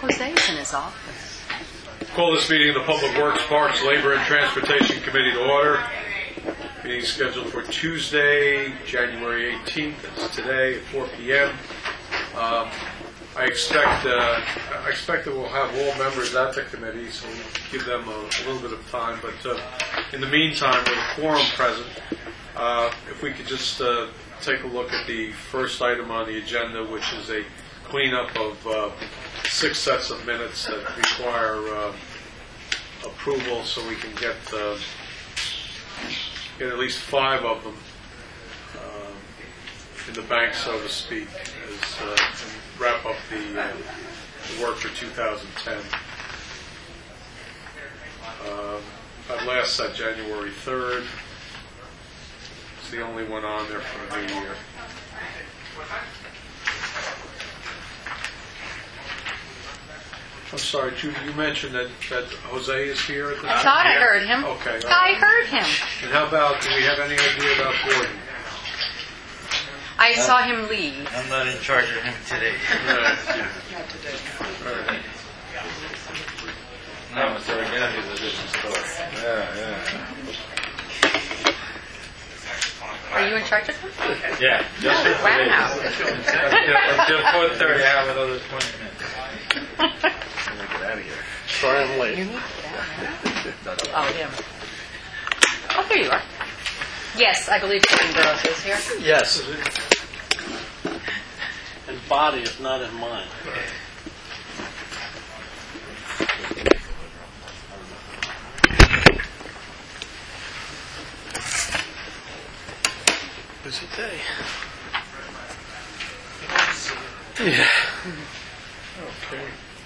Jose's in his office. Call this meeting of the Public Works, Parks, Labor, and Transportation Committee to order. Meeting scheduled for Tuesday, January 18th. It's today at 4 p.m. I expect that we'll have all members at the committee, so we'll give them a little bit of time. But in the meantime, with a quorum present, if we could just take a look at the first item on the agenda, which is a cleanup of 6 sets of minutes that require approval, so we can get at least 5 of them in the bank, so to speak, and wrap up the work for 2010. That last set, January 3rd. It's the only one on there for the new year. I'm sorry, Judy, you mentioned that Jose is here at the I thought I heard him. Okay. I heard him. And how about, do we have any idea about Gordon? I saw him leave. I'm not in charge of him today. Not today. Right. No, Mr. Again, he's a different story. Yeah. Are you in charge of him? Yeah, just for today. Wow. Until 4:30, I have another 20 minutes. Get out of here. Sorry I'm late. You need to get out now. Oh, him. Oh, here you are. Yes, I believe Kevin Burrows is here. Yes. In body, if not in mind. Busy day. Yeah. Okay.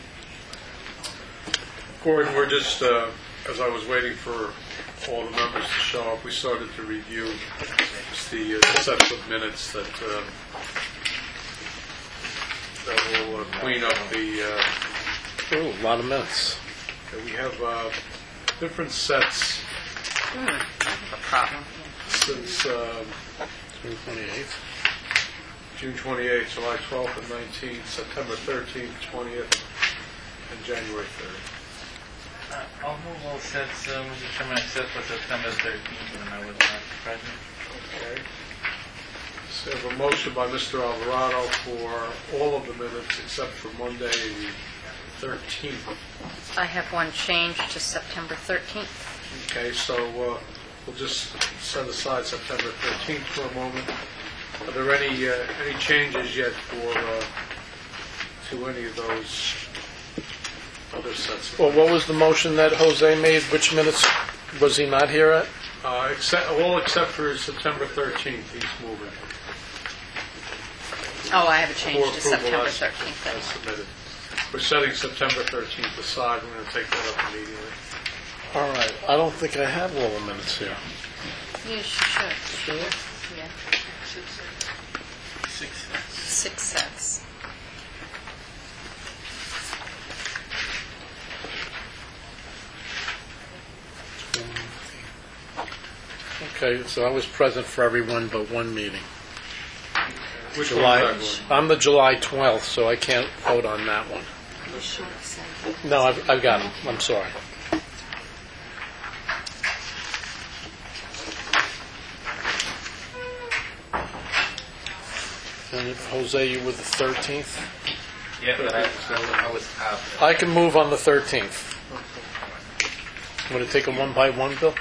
Gordon, we're just, as I was waiting for all the members to show up, we started to review just the sets of minutes that will clean up the... Ooh, a lot of minutes. we have different sets I have a problem. since June 28th. June 28th, July 12th and 19th, September 13th, 20th, and January 3rd. I'll move all sets, Mr. Chairman, except for September 13th when I was not present. Okay. So we have a motion by Mr. Alvarado for all of the minutes except for Monday, the 13th. I have one change to September 13th. Okay, so we'll just set aside September 13th for a moment. Are there any changes yet to any of those other sets? Well, what was the motion that Jose made? Which minutes was he not here at? Except for September 13th, he's moving. Oh, I have a change For to approval September as 13th. then. submitted. We're setting September 13th aside. We're going to take that up immediately. All right. I don't think I have all the minutes here. You should. Sure. Yeah. 6 sets. 6 sets. Okay, so I was present for everyone but one meeting. Which July. one is that, I'm the July 12th, so I can't vote on that one. You should say. No, I've got them. I'm sorry. And Jose, you were the 13th? Yeah, but I was out. I can move on the 13th. Want to take a one by one, Bill?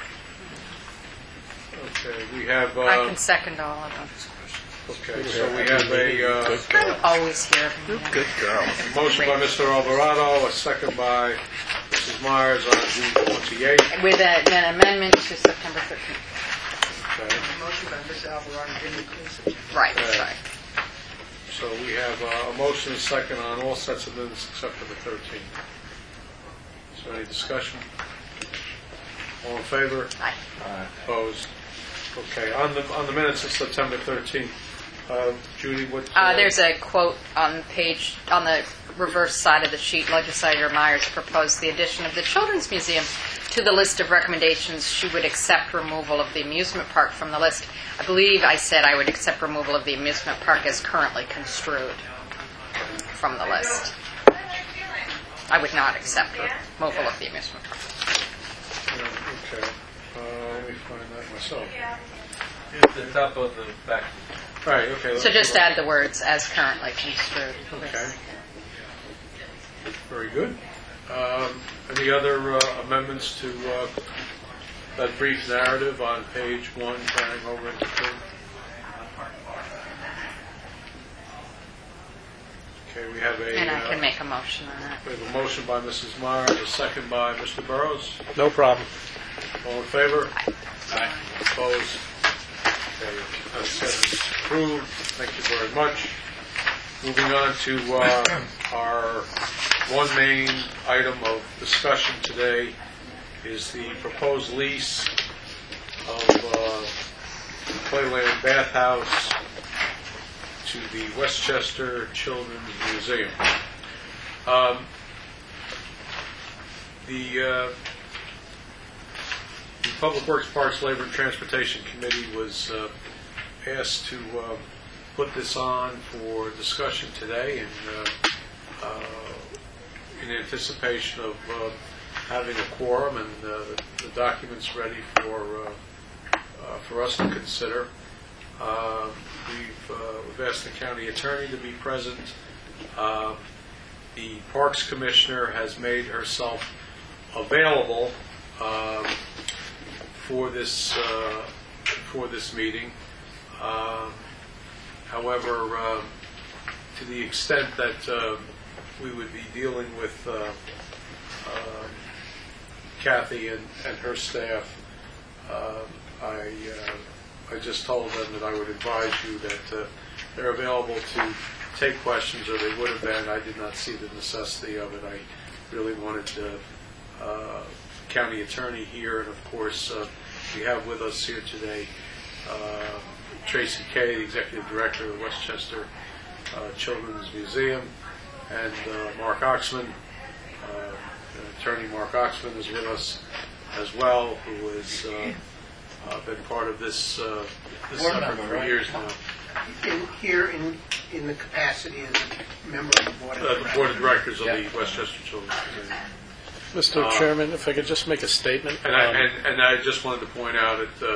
Okay, we have... I can second all of them. Okay, so we have a Good girl. I'm always here. Good girl. motion by Mr. Alvarado, a second by Mrs. Myers on June 28th. With an amendment to September 13th. Okay. Motion by Mr. Alvarado didn't include September. Right, Okay. sorry. So we have a motion and a second on all sets of minutes except for the 13th. Is there any discussion? All in favor? Aye. Opposed? Okay, on the minutes of September 13th, Judy, what... There's a quote on the reverse side of the sheet. Legislator Myers proposed the addition of the Children's Museum to the list of recommendations. She would accept removal of the amusement park from the list. I believe I said I would accept removal of the amusement park as currently construed from the list. I would not accept removal of the amusement park. Okay. Let me find that myself. It's the top of the back. All right, okay. So just add the words "as currently construed." Okay. Very good. Any other amendments to that brief narrative on page 1, carrying over into 2? Okay, we have And I can make a motion on that. we have a motion by Mrs. Myers, a second by Mr. Burrows. No problem. All in favor? Aye. Opposed? Okay, that sentence is approved. Thank you very much. Moving on to our one main item of discussion today is the proposed lease of Playland Bathhouse to the Westchester Children's Museum. The Public Works, Parks, Labor, and Transportation Committee was asked to put this on for discussion today in anticipation of having a quorum and the documents ready for us to consider. We've asked the county attorney to be present. The Parks Commissioner has made herself available for this meeting. However, to the extent that we would be dealing with Kathy and her staff, I just told them that I would advise you that they're available to take questions, or they would have been. I did not see the necessity of it. I really wanted the county attorney here, and of course we have with us here today Tracy Kay, the executive director of the Westchester Children's Museum, and Mark Oxman. Attorney Mark Oxman is with us as well, who has been part of this effort for years now. Here in the capacity as a member of the board Board of Directors of the Westchester Children's Museum. Mr. Chairman, if I could just make a statement. And I just wanted to point out that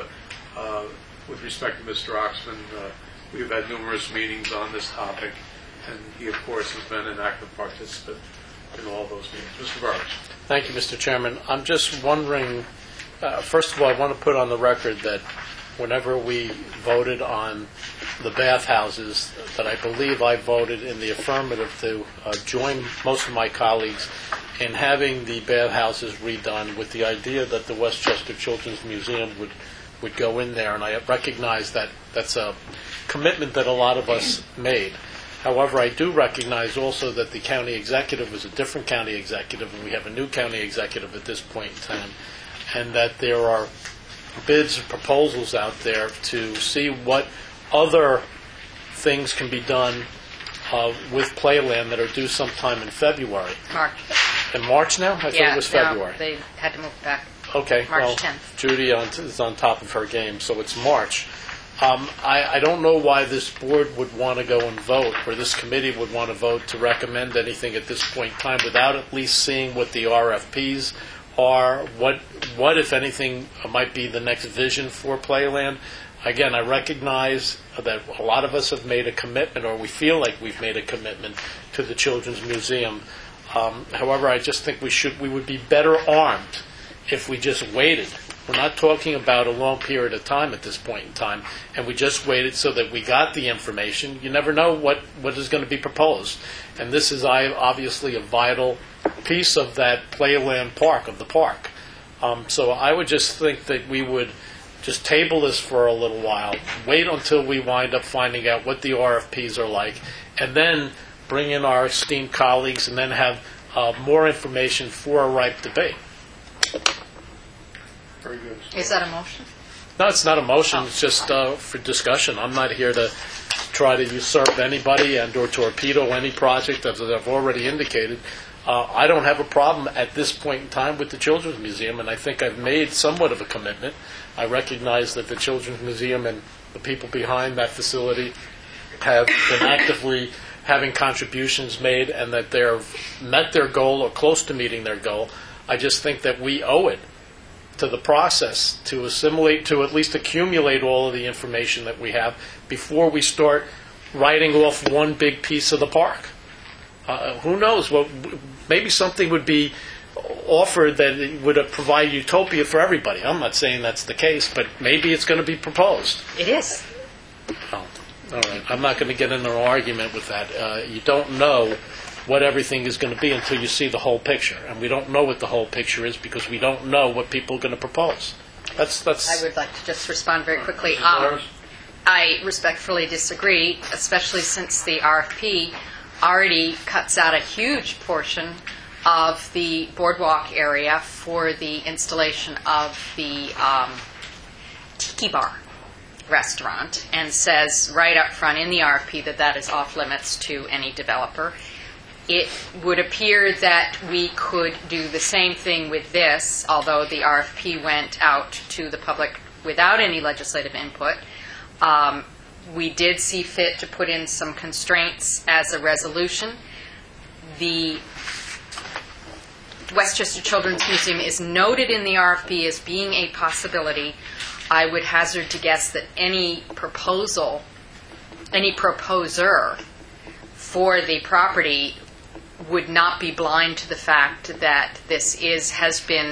with respect to Mr. Oxman, we've had numerous meetings on this topic, and he, of course, has been an active participant in all those meetings. Mr. Burrows. Thank you, Mr. Chairman. I'm just wondering, first of all, I want to put on the record that whenever we voted on the bathhouses, that I believe I voted in the affirmative to join most of my colleagues in having the bathhouses redone, with the idea that the Westchester Children's Museum would go in there, and I recognize that that's a commitment that a lot of us made. However, I do recognize also that the county executive is a different county executive, and we have a new county executive at this point in time, and that there are bids and proposals out there to see what other things can be done with Playland that are due sometime in February. March. In March now? I thought it was February. No, they had to move back. Okay, March well, 10th. Judy is on top of her game, so it's March. I don't know why this board would want to go and vote, or this committee would want to vote to recommend anything at this point in time without at least seeing what the RFPs are, what if anything, might be the next vision for Playland. Again, I recognize that a lot of us have made a commitment, or we feel like we've made a commitment to the Children's Museum. However, I just think we would be better armed if we just waited. We're not talking about a long period of time at this point in time, and we just waited so that we got the information. You never know what is going to be proposed, and this is obviously a vital piece of that Playland park, of the park. So I would just think that we would just table this for a little while, wait until we wind up finding out what the RFPs are like, and then bring in our esteemed colleagues, and then have more information for a ripe debate. Very good. Is that a motion? No, it's not a motion. It's just for discussion. I'm not here to try to usurp anybody and or torpedo any project, as I've already indicated. I don't have a problem at this point in time with the Children's Museum, and I think I've made somewhat of a commitment. I recognize that the Children's Museum and the people behind that facility have been actively having contributions made and that they've met their goal or close to meeting their goal. I just think that we owe it to the process to assimilate, to at least accumulate all of the information that we have before we start writing off one big piece of the park. Who knows? Well, maybe something would be offered that would provide utopia for everybody. I'm not saying that's the case, but maybe it's going to be proposed. It is. Oh, all right. I'm not going to get into an argument with that. You don't know what everything is going to be until you see the whole picture, and we don't know what the whole picture is because we don't know what people are going to propose. That's. I would like to just respond very quickly. Mrs. I respectfully disagree, especially since the RFP already cuts out a huge portion of the boardwalk area for the installation of the Tiki Bar restaurant and says right up front in the RFP that that is off limits to any developer. It would appear that we could do the same thing with this, although the RFP went out to the public without any legislative input. We did see fit to put in some constraints as a resolution. The Westchester Children's Museum is noted in the RFP as being a possibility. I would hazard to guess that any proposer for the property would not be blind to the fact that this has been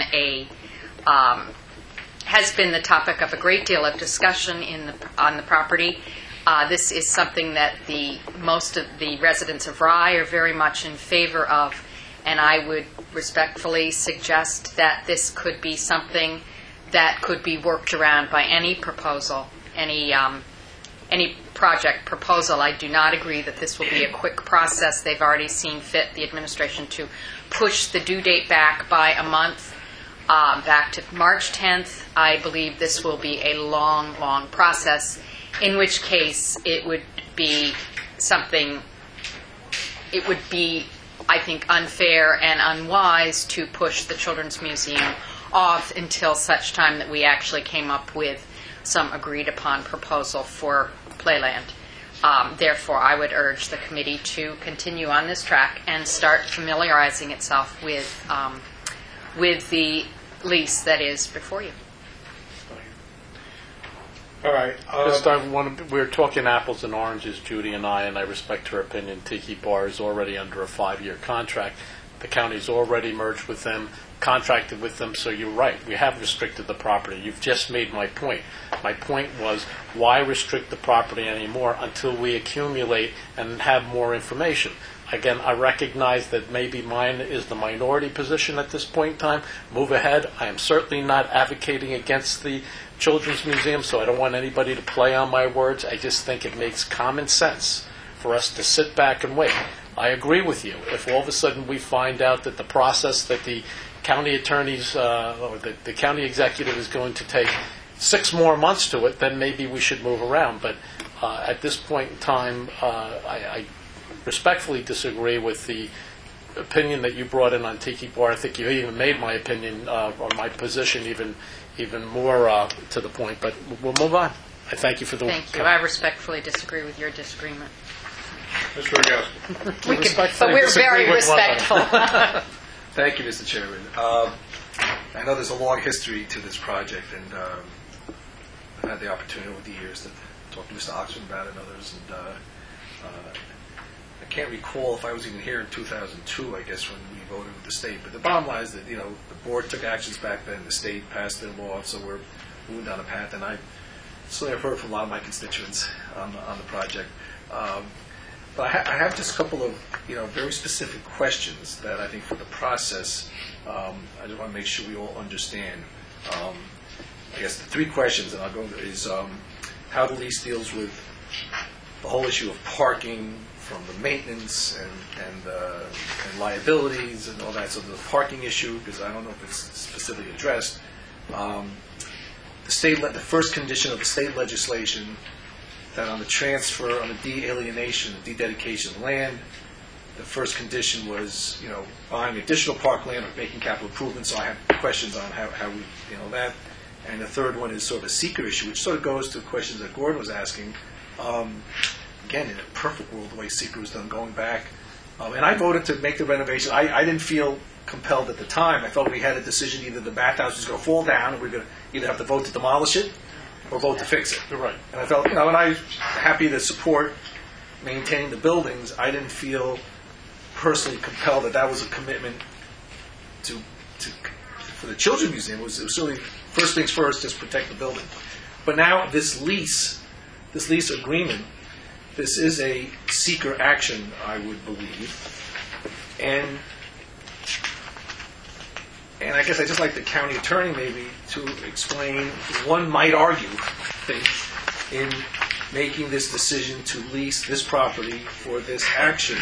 the topic of a great deal of discussion on the property. This is something that most of the residents of Rye are very much in favor of, and I would respectfully suggest that this could be something that could be worked around by any proposal, any project proposal. I do not agree that this will be a quick process. They've already seen fit, the administration, to push the due date back by a month, back to March 10th. I believe this will be a long, long process, in which case it would be I think, unfair and unwise to push the Children's Museum off until such time that we actually came up with some agreed-upon proposal for Playland. Therefore, I would urge the committee to continue on this track and start familiarizing itself with the lease that is before you. All right. We're talking apples and oranges, Judy and I respect her opinion. Tiki Bar is already under a 5-year contract. The county's already merged with them, contracted with them, so you're right. We have restricted the property. You've just made my point. My point was, why restrict the property anymore until we accumulate and have more information? Again, I recognize that maybe mine is the minority position at this point in time. Move ahead. I am certainly not advocating against the Children's Museum, so I don't want anybody to play on my words. I just think it makes common sense for us to sit back and wait. I agree with you. If all of a sudden we find out that the process that the county attorneys or the county executive is going to take 6 more months to it, then maybe we should move around. But at this point in time, I respectfully disagree with the opinion that you brought in on Tiki Bar. I think you even made my opinion or my position even more to the point. But we'll move on. I thank you for the Thank you. I respectfully disagree with your disagreement. Mr. Rogowski. But we're very respectful. Thank you, Mr. Chairman. I know there's a long history to this project, and I've had the opportunity over the years to talk to Mr. Oxford about it and others, and I can't recall if I was even here in 2002, I guess, when we voted with the state. But the bottom line is that, the board took actions back then, the state passed their law, so we're moving down a path, and I certainly have heard from a lot of my constituents on the project. But I have just a couple of, very specific questions that I think for the process, I just want to make sure we all understand. I guess the 3 questions, and I'll go into is how the lease deals with the whole issue of parking, from the maintenance and liabilities and all that. So the parking issue, because I don't know if it's specifically addressed. The first condition of the state legislation, that on the transfer, on the de-alienation, the de-dedication of land, the first condition was, buying additional parkland or making capital improvements. So I have questions on how we handle that. And the third one is sort of a seeker issue, which sort of goes to questions that Gordon was asking. again, in a perfect world, the way Seeker was done, going back. And I voted to make the renovation. I didn't feel compelled at the time. I felt we had a decision, either the bathhouse was going to fall down, and we're going to either have to vote to demolish it or vote to fix it. You're right. And I felt, and I'm happy to support maintaining the buildings. I didn't feel personally compelled that was a commitment to for the Children's Museum. It was certainly, first things first, just protect the building. But now this lease agreement, this is a seeker action, I would believe. And I guess I'd just like the county attorney maybe to explain, one might argue, I think, in making this decision to lease this property for this action.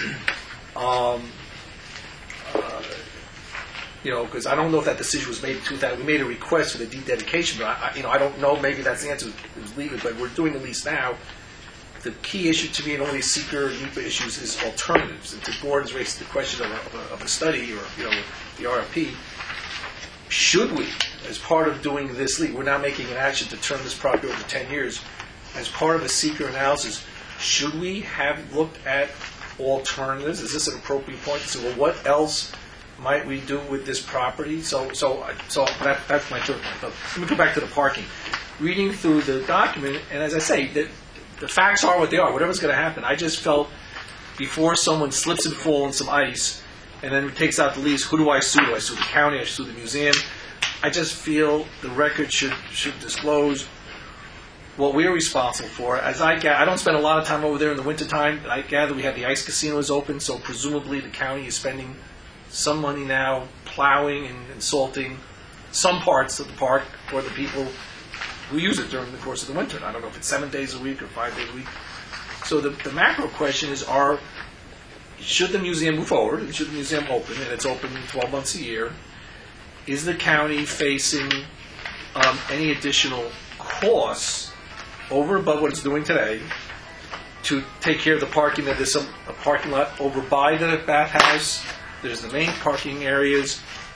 Because I don't know if that decision was made in 2000. We made a request for the dededication, but I don't know. Maybe that's the answer. It was legal, but we're doing the lease now. The key issue to me in all these seeker and NEPA issues is alternatives. If the board has raised the question of a study or the RFP, should we, as part of doing this lease, we're now making an action to turn this property over 10 years, as part of a seeker analysis, should we have looked at alternatives? Is this an appropriate point? So, well, what else might we do with this property? So that's my third point. Let me go back to the parking. Reading through the document, and as I say, the facts are what they are. Whatever's going to happen, I just felt before someone slips and falls in some ice and then takes out the lease, who do I sue? Do I sue the county? I sue the museum? I just feel the record should disclose what we're responsible for. I don't spend a lot of time over there in the wintertime. I gather we have the ice casinos open, so presumably the county is spending some money now plowing and salting some parts of the park for the people who use it during the course of the winter. I don't know if it's 7 days a week or 5 days a week. So the macro question is, should the museum move forward? Should the museum open? And it's open 12 months a year. Is the county facing any additional costs over and above what it's doing today to take care of the parking? That there's a parking lot over by the bathhouse. There's the main parking areas.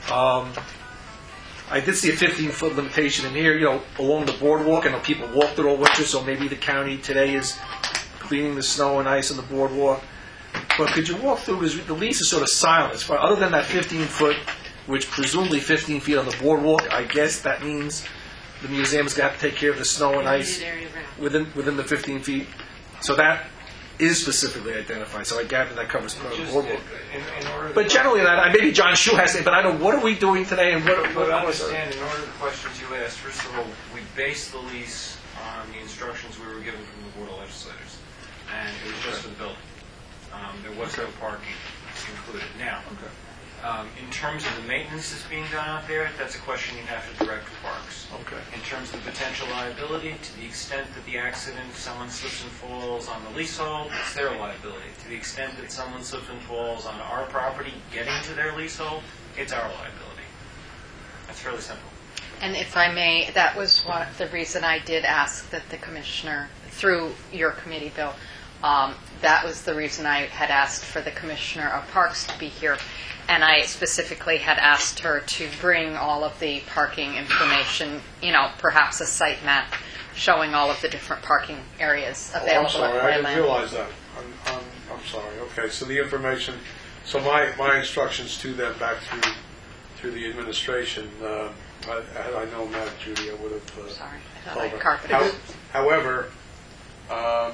I did see a 15-foot limitation in here, along the boardwalk. I know people walk there all winter, so maybe the county today is cleaning the snow and ice on the boardwalk. But could you walk through, because the lease is sort of silent. Other than that 15-foot, which presumably 15 feet on the boardwalk, I guess that means the museum's got to take care of the snow and ice within the 15 feet. So that is specifically identified. So I gather that covers part of the boardwalk. But generally, maybe John Schuh has to say, but I don't know, what are we doing today? And what I understand, in order to the questions you asked, first of all, we based the lease on the instructions we were given from the Board of Legislators. And it was just for the building. There was no parking included. Now, in terms of the maintenance that's being done out there, that's a question you have to direct to Parks. Okay. In terms of the potential liability, to the extent that the accident, someone slips and falls on the leasehold, it's their liability. To the extent that someone slips and falls on our property getting to their leasehold, it's our liability. That's fairly simple. And if I may, that was the reason I did ask that the commissioner, through your committee, Bill, that was the reason I had asked for the commissioner of Parks to be here. And I specifically had asked her to bring all of the parking information, perhaps a site map showing all of the different parking areas available. I'm sorry, at I didn't Wayland. realize that. I'm sorry. Okay, so the information, so my instructions to them back through the administration, had I known that, Judy, I would have Sorry, I thought told I her. carpeted it. However, all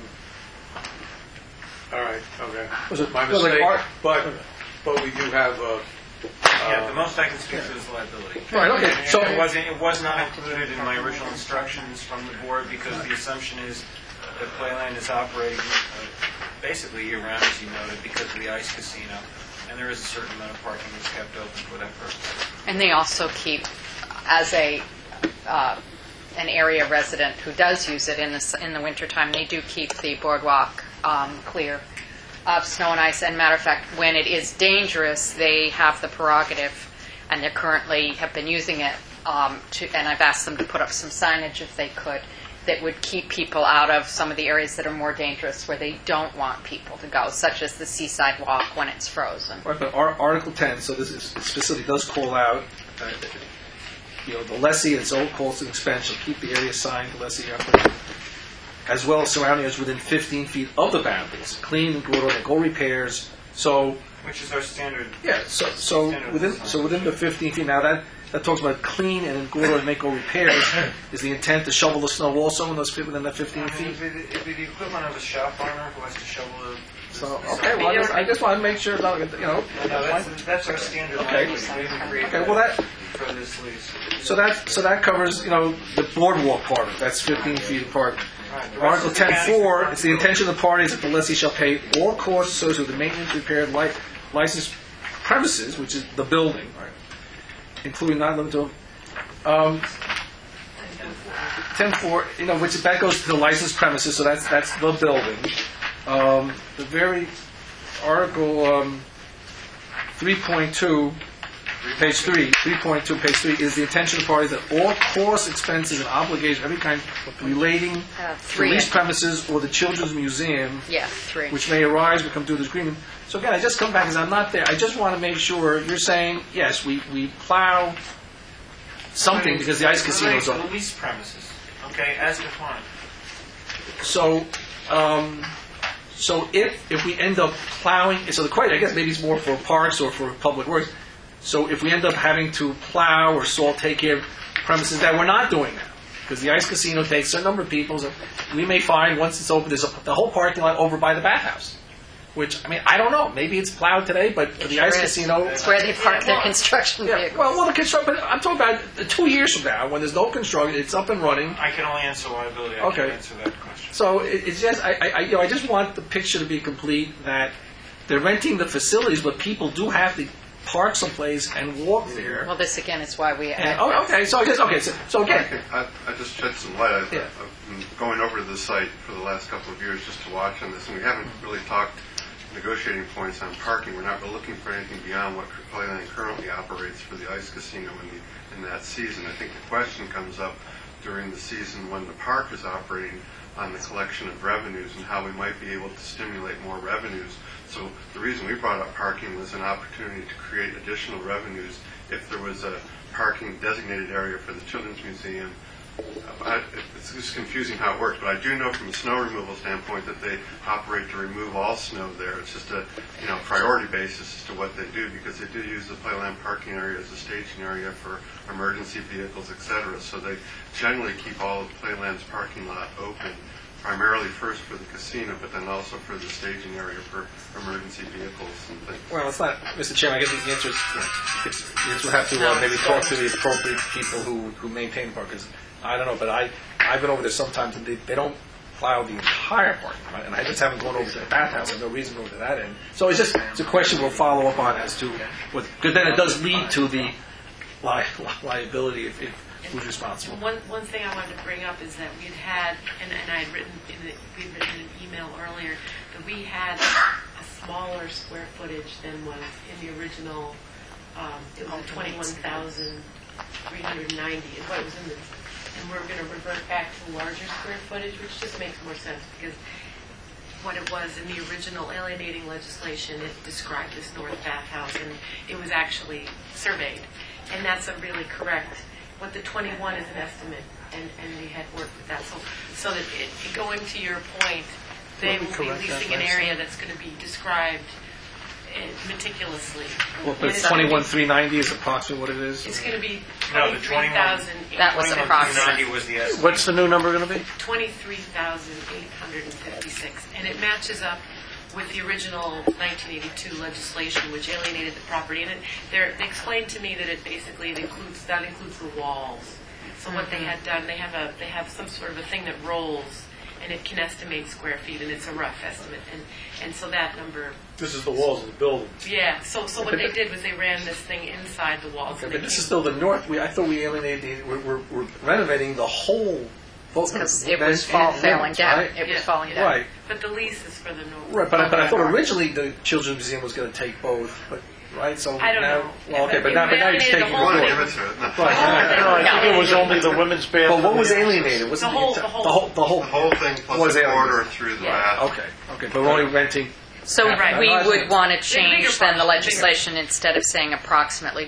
right, okay. Was it My like mistake, art? but we do have Yeah, the most I can speak to is liability. Right, okay. And So it was not included in my original instructions from the board because the assumption is that Playland is operating basically year-round, as you noted, because of the ice casino. And there is a certain amount of parking that's kept open for that purpose. And they also keep, as an area resident who does use it in the wintertime, they do keep the boardwalk clear of snow and ice. And matter of fact, when it is dangerous, they have the prerogative, and they currently have been using it, and I've asked them to put up some signage if they could, that would keep people out of some of the areas that are more dangerous where they don't want people to go, such as the seaside walk when it's frozen. Right, but Article 10, so this is specifically does call out, the lessee at its own cost and expense shall keep the area assigned to lessee operating as well as surrounding areas within 15 feet of the boundaries, clean and good, make all repairs. So, Which is our standard. yeah, so within the 15 feet. Now that talks about clean and in good order and make all repairs. Is the intent to shovel the snow also in those within that 15 feet? It'd be the equivalent of a shop owner who has to shovel the. So okay, well I just want to make sure that No, that's our standard Okay. language. We didn't create Okay, well that for this lease. so that covers the boardwalk part of it. That's 15 feet apart. Right, the rest Article is mechanical. 10.4, it's the intention of the parties that the lessee shall pay all costs associated with the maintenance, repair, and licensed premises, which is the building, including not limited to 10.4, which that goes to the licensed premises, so that's the building. The very article 3.2. Page 3.2, page 3, is the intention of the parties that all costs, expenses, and obligations of every kind relating to Three. leased premises or the Children's Museum, Yeah, 3. which may arise, become due to this agreement. So again, I just come back because I'm not there. I just want to make sure you're saying, yes, we plow something because the ice casino is Relates to open. the lease premises, okay, as defined. So, so if we end up plowing, so the question, I guess maybe it's more for parks or for public works. So if we end up having to plow or salt, take care of premises that we're not doing now, because the ice casino takes a number of people, so we may find once it's open, there's the whole parking lot over by the bathhouse. Which, I mean, I don't know. Maybe it's plowed today, but for the ice casino... It's where they park their construction Yeah, vehicles. well, the construction, but I'm talking about 2 years from now, when there's no construction, it's up and running. I can only answer liability. I Okay. can't answer that question. So it's just, I just want the picture to be complete that they're renting the facilities, but people do have to park someplace and walk there. Well, this again is why we... And, okay, so I guess, so again, I just shed some light. I've Yeah. been going over to the site for the last couple of years just to watch on this, and we haven't really talked negotiating points on parking. We're not really looking for anything beyond what Playland currently operates for the ice casino in that season. I think the question comes up during the season when the park is operating on the collection of revenues and how we might be able to stimulate more revenues. So the reason we brought up parking was an opportunity to create additional revenues if there was a parking designated area for the Children's Museum. It's just confusing how it works, but I do know from a snow removal standpoint that they operate to remove all snow there. It's just a priority basis as to what they do, because they do use the Playland parking area as a staging area for emergency vehicles, etc. So they generally keep all of Playland's parking lot open, primarily first for the casino, but then also for the staging area for emergency vehicles and things. well, it's not, Mr. Chairman, I guess the answer is we'll have to maybe talk to the appropriate people who maintain the park, because I don't know, but I've been over there sometimes, and they don't plow the entire parking lot, and I just haven't gone over to the bathhouse. There's no reason to go to that end. So it's a question we'll follow up on as to what, because then it does lead to the liability if who's responsible. One thing I wanted to bring up is that we'd had, and I had written we'd written an email earlier, that we had a smaller square footage than was in the original. It was 21,390 is what it was in the. And we're going to revert back to larger square footage, which just makes more sense because what it was in the original alienating legislation, it described this north bathhouse, and it was actually surveyed. And that's a really correct, what the 21 is an estimate, and we had worked with that. So that going to your point, they will be leasing an area that's going to be described meticulously. Well, but 21,390 is approximately what it is? It's going to be No, the 23,000. That was approximate. 90 was the estimate. What's the new number going to be? 23,856, and it matches up with the original 1982 legislation, which alienated the property. And they explained to me that it basically includes the walls. So what they had done, they have some sort of a thing that rolls, and it can estimate square feet, and it's a rough estimate. And so that number. This is the walls of the building. Yeah. So what they did was they ran this thing inside the walls. Okay, and but they this is came- still the north. I thought we alienated. We're renovating the whole. Because it was falling down. Right? It was Yeah. falling down. Right. But the lease is for the north. Right, but I thought originally the Children's Museum was going to take both, but right. So I don't now, know. well, okay, but They now you're alienated taking the the whole Want to thing. give it to it? No. Right. No, I think it was only the women's bathroom. But what was alienated? What's The whole- the the whole- whole The whole thing plus Was a it- corridor through the Yeah. bath. Okay, but we're only renting. So Right. we would want to Bigger change then the part, legislation, instead of saying approximately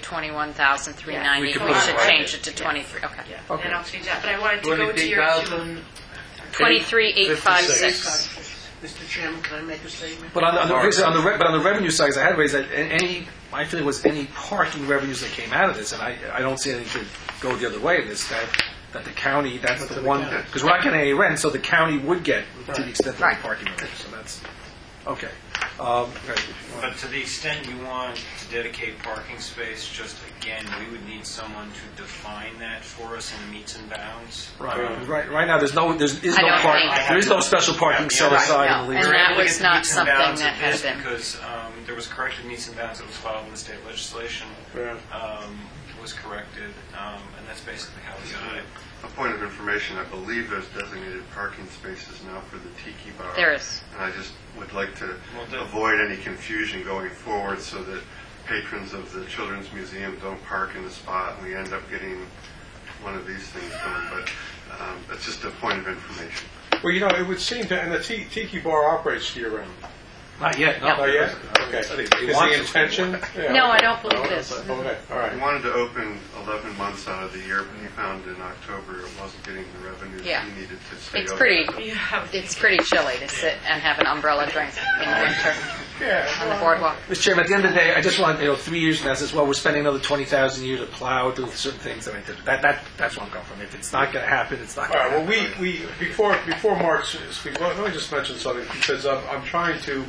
21,390, We could we put it should right. change it to 23. Okay. Yeah, Okay. and I'll change that. But I wanted to go to your issue. 23,856. Mr. Chairman, can I make a statement? But on the revenue side, 'cause I had raised that my feeling was any parking revenues that came out of this, and I don't see anything to go the other way in this, that the county, that's the one, because we're not getting any rent, so the county would get to the extent that Right. the parking revenues, so that's, okay. But to the extent you want to dedicate parking space, just again, we would need someone to define that for us in the meets and bounds. Right now, there is no I don't think- special parking set Right, aside no. in the lease. And We're that able to was get the not meets and something bounds that of had this been- Because there was corrected meets and bounds that was filed in the state legislation, was corrected, and that's basically how we got it. A point of information, I believe there's designated parking spaces now for the Tiki Bar. There is. And I just would like to Well, avoid any confusion going forward so that patrons of the Children's Museum don't park in the spot and we end up getting one of these things done. But it's just a point of information. Well, it would seem to, and the Tiki Bar operates year-round. Not yet, no. Not yet? Okay. Is the intention? Yeah. No, I don't believe it is. Okay, all We right. wanted to open 11 months out of the year, but he found in October it wasn't getting the revenues Yeah. he needed to stay It's open. it's pretty chilly to sit and have an umbrella drink in winter Yeah. on the boardwalk. Mr. Chairman, at the end of the day, I just want, 3 years from now, says, well, we're spending another 20,000 a year to plow, do certain things. I mean, that's where I'm coming from. If it's not going to happen, it's not All going to right, happen. well, before Mark speaks, let me just mention something, because I'm trying to,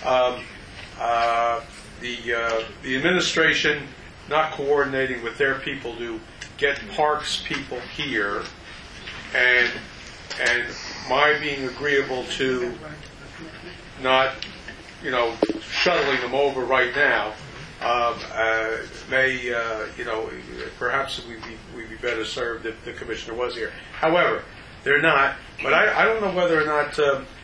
the administration not coordinating with their people to get parks people here, and my being agreeable to not, shuttling them over right now, may, perhaps we'd be better served if the commissioner was here. However, they're not, but I don't know whether or not,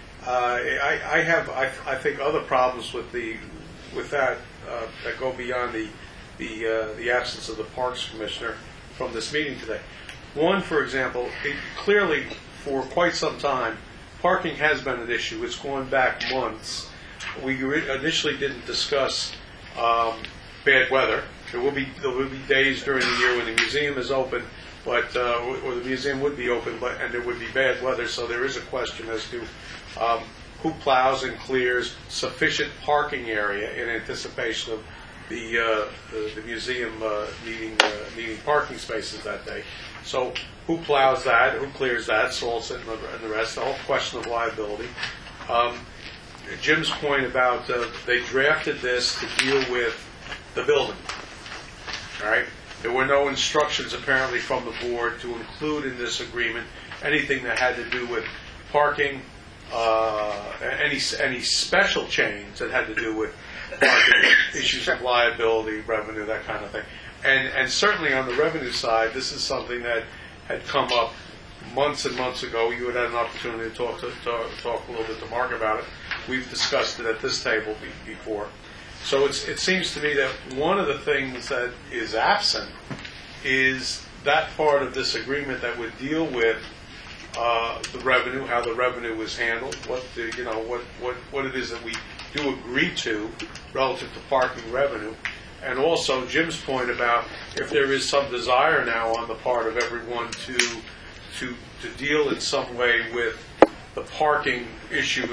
I think other problems with that that go beyond the absence of the Parks Commissioner from this meeting today. One, for example, clearly for quite some time, parking has been an issue. It's gone back months. We initially didn't discuss bad weather. There will be days during the year when the museum is open, but or the museum would be open, and there would be bad weather. So there is a question as to who plows and clears sufficient parking area in anticipation of the museum needing parking spaces that day. So who plows that? Who clears that? Salts and the rest. The whole question of liability. Jim's point about they drafted this to deal with the building. All right. There were no instructions apparently from the board to include in this agreement anything that had to do with parking, any special change that had to do with parking, issues of liability, revenue, that kind of thing. And certainly on the revenue side, this is something that had come up months and months ago. You had an opportunity to talk a little bit to Mark about it. We've discussed it at this table before. So it seems to me that one of the things that is absent is that part of this agreement that would deal with the revenue, how the revenue is handled, what it is that we do agree to relative to parking revenue, and also Jim's point about if there is some desire now on the part of everyone to deal in some way with the parking issue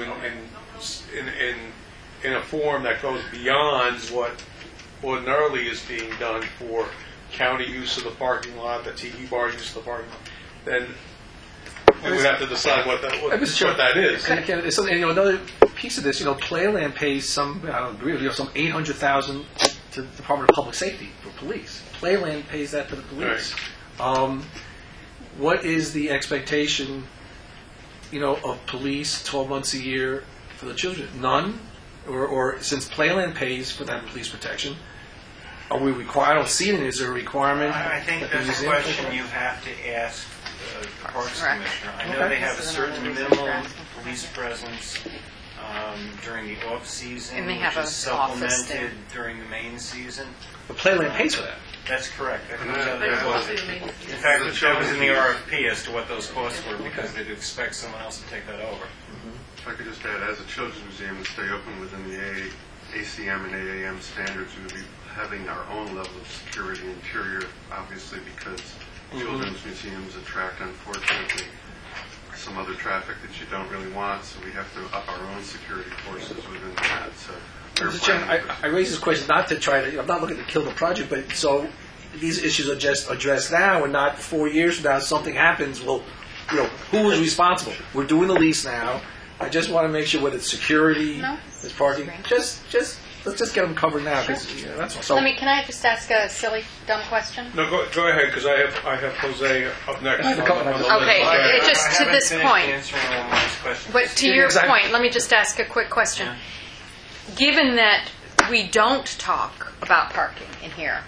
in a form that goes beyond what ordinarily is being done for county use of the parking lot, the Tiki Bar use of the parking lot, then we would have to decide what that is. Another piece of this, Playland pays some $800,000 to the Department of Public Safety for police. Playland pays that to the police. Right. What is the expectation, of police 12 months a year for the children? None? Or since Playland pays for that police protection, are we required? I don't see it. Is there a requirement? I think that's a question you have to ask the Parks Commissioner. I know they have a certain minimum police presence during the off-season, And they have which a is supplemented office there. during the main season. But Playland pays for that. That's correct. In fact, that was in the RFP as to what those costs were, because they'd expect someone else to take that over. If I could just add, as a children's museum and stay open within the ACM and AAM standards, we would be having our own level of security interior, obviously, because children's museums attract, unfortunately, some other traffic that you don't really want, so we have to up our own security forces within that. So we're Mr. Chairman, planning I raise this question not to try to, I'm not looking to kill the project, but so these issues are just addressed now and not 4 years from now, if something happens, well, who is responsible? We're doing the lease now. I just want to make sure whether it's security, it's parking, let's just get them covered now, because that's all. So, Can I just ask a silly, dumb question? No, go ahead, because I have Jose up next. I have a couple- on the Okay, list. just to this point. Answering all Mike's questions. But to your point, let me just ask a quick question. Given that we don't talk about parking in here,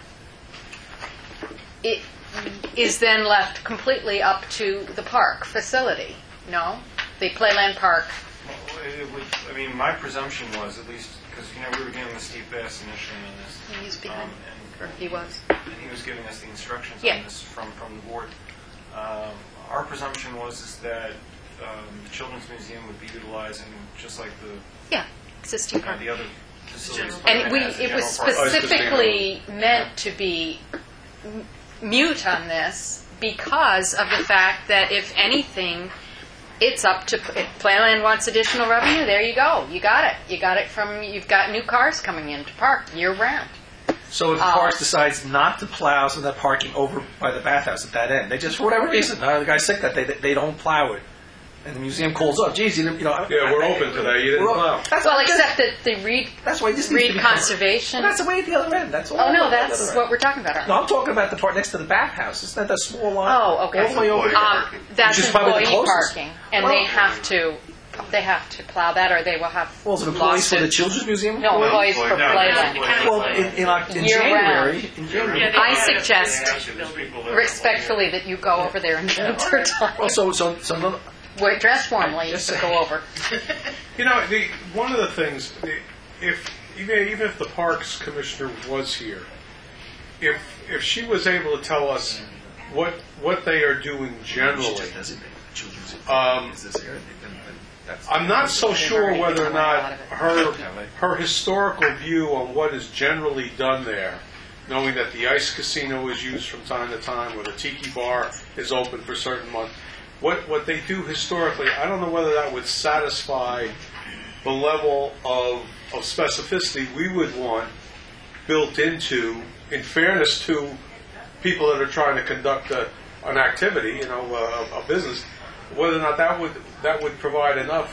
it is then left completely up to the park facility, no? The Playland Park. My presumption was, at least, because we were dealing with Steve Bass initially on this. He's behind. He was. And he was giving us the instructions on this from the board. Our presumption was that the Children's Museum would be utilizing just like Existing park. the other facilities. And as a it was general park. specifically meant to be mute on this because of the fact that if anything, it's up to, if Playland wants additional revenue, there you go. You got it. You've got new cars coming in to park year round. so if Parks decides not to plow some of that parking over by the bathhouse at that end, they just, for whatever reason, the guy's sick that they don't plow it. And the museum calls up, geez, Yeah, we're open to that. You didn't plow. Except that the Reed Conservation. That's the way at the other end. That's all. Oh, no, that's what we're talking about. No, I'm talking about the part next to the bathhouse. It's not that small line. Oh, okay. All the way over there. That's Which is probably the employee closest. parking, and they have to plow that, or they will have Well, is it employees for the lawsuits. Children's Museum? No, employees for No, Playland. Well, in Year January, round. I suggest respectfully that you go over there in the winter time. Well, so none, Wear dress warmly, Yes, but sir. go over. One of the things, even if the Parks Commissioner was here, if she was able to tell us what they are doing generally, I'm not so sure whether or not her historical view on what is generally done there, knowing that the ice casino is used from time to time, or the tiki bar is open for certain months. What they do historically, I don't know whether that would satisfy the level of specificity we would want built into, in fairness to people that are trying to conduct an activity, a business, whether or not that would provide enough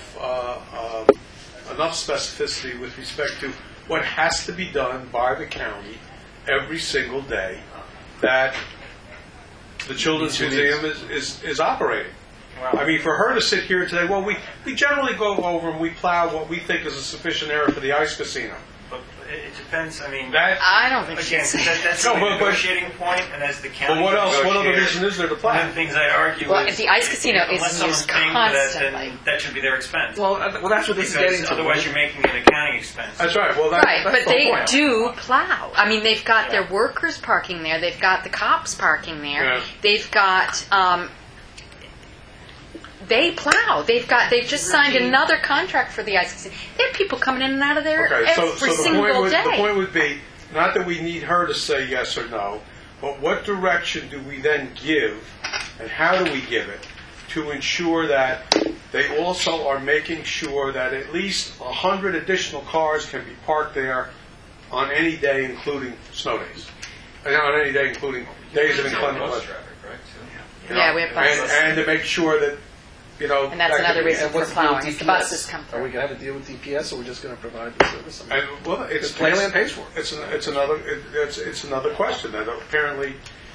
specificity with respect to what has to be done by the county every single day that the Children's Museum is operating. Wow. For her to sit here today, well, we generally go over and we plow what we think is a sufficient area for the ice casino. But it depends. I don't think Again, she's... that's No, the but- negotiating point, and as the county But what else? What other negotiator, reason is there to one of plow? the things I argue Well, is the ice casino is unless someone's used paying for that, constantly. then that should be their expense. well, that's what this is getting Because to. otherwise you're making it a county expense. That's right. Well, Right, that's but the they point. do plow. They've got their workers parking there. They've got the cops parking there. Yeah. They've got. They plow. They've just signed another contract for the ice casino. They have people coming in and out of there Okay, so every the single point day. the point would be not that we need her to say yes or no, but what direction do we then give, and how do we give it to ensure that they also are making sure that at least 100 additional cars can be parked there on any day, including snow days, and on any day, including days of inclement weather. Yeah, we have buses. and to make sure that And that's that another can be- reason And for what's the deal with plowing. The DPS? buses come Are we through. going to have a deal with DPS, or we're just going to provide the service? It's Playland pays for it. It's another question that apparently,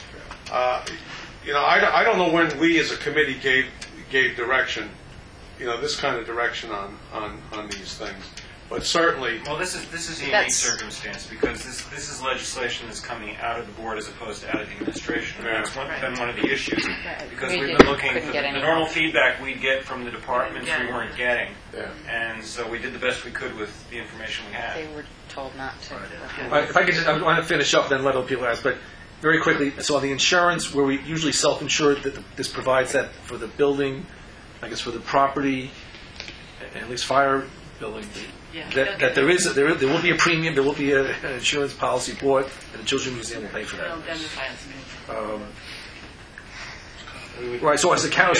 I don't know when we as a committee gave direction, this kind of direction on these things, but certainly. Well, this is a unique That's- circumstance because this is legislation that's coming out of the board as opposed to out of the administration. And that's been one of the issues because We we've didn't- been looking couldn't for get the any normal help. feedback we'd get from the departments we Yeah. weren't getting, Yeah. and so we did the best we could with the information we had. They were told not to. If I could just, I want to finish up, then let other people ask, but very quickly, so on the insurance, where we usually self-insure, that this provides that for the building, I guess for the property, at least fire building, Yeah. that there will be a premium, there will be an insurance policy bought, and the Children's Museum will pay for They'll that. indemnify us. Right, so as the county,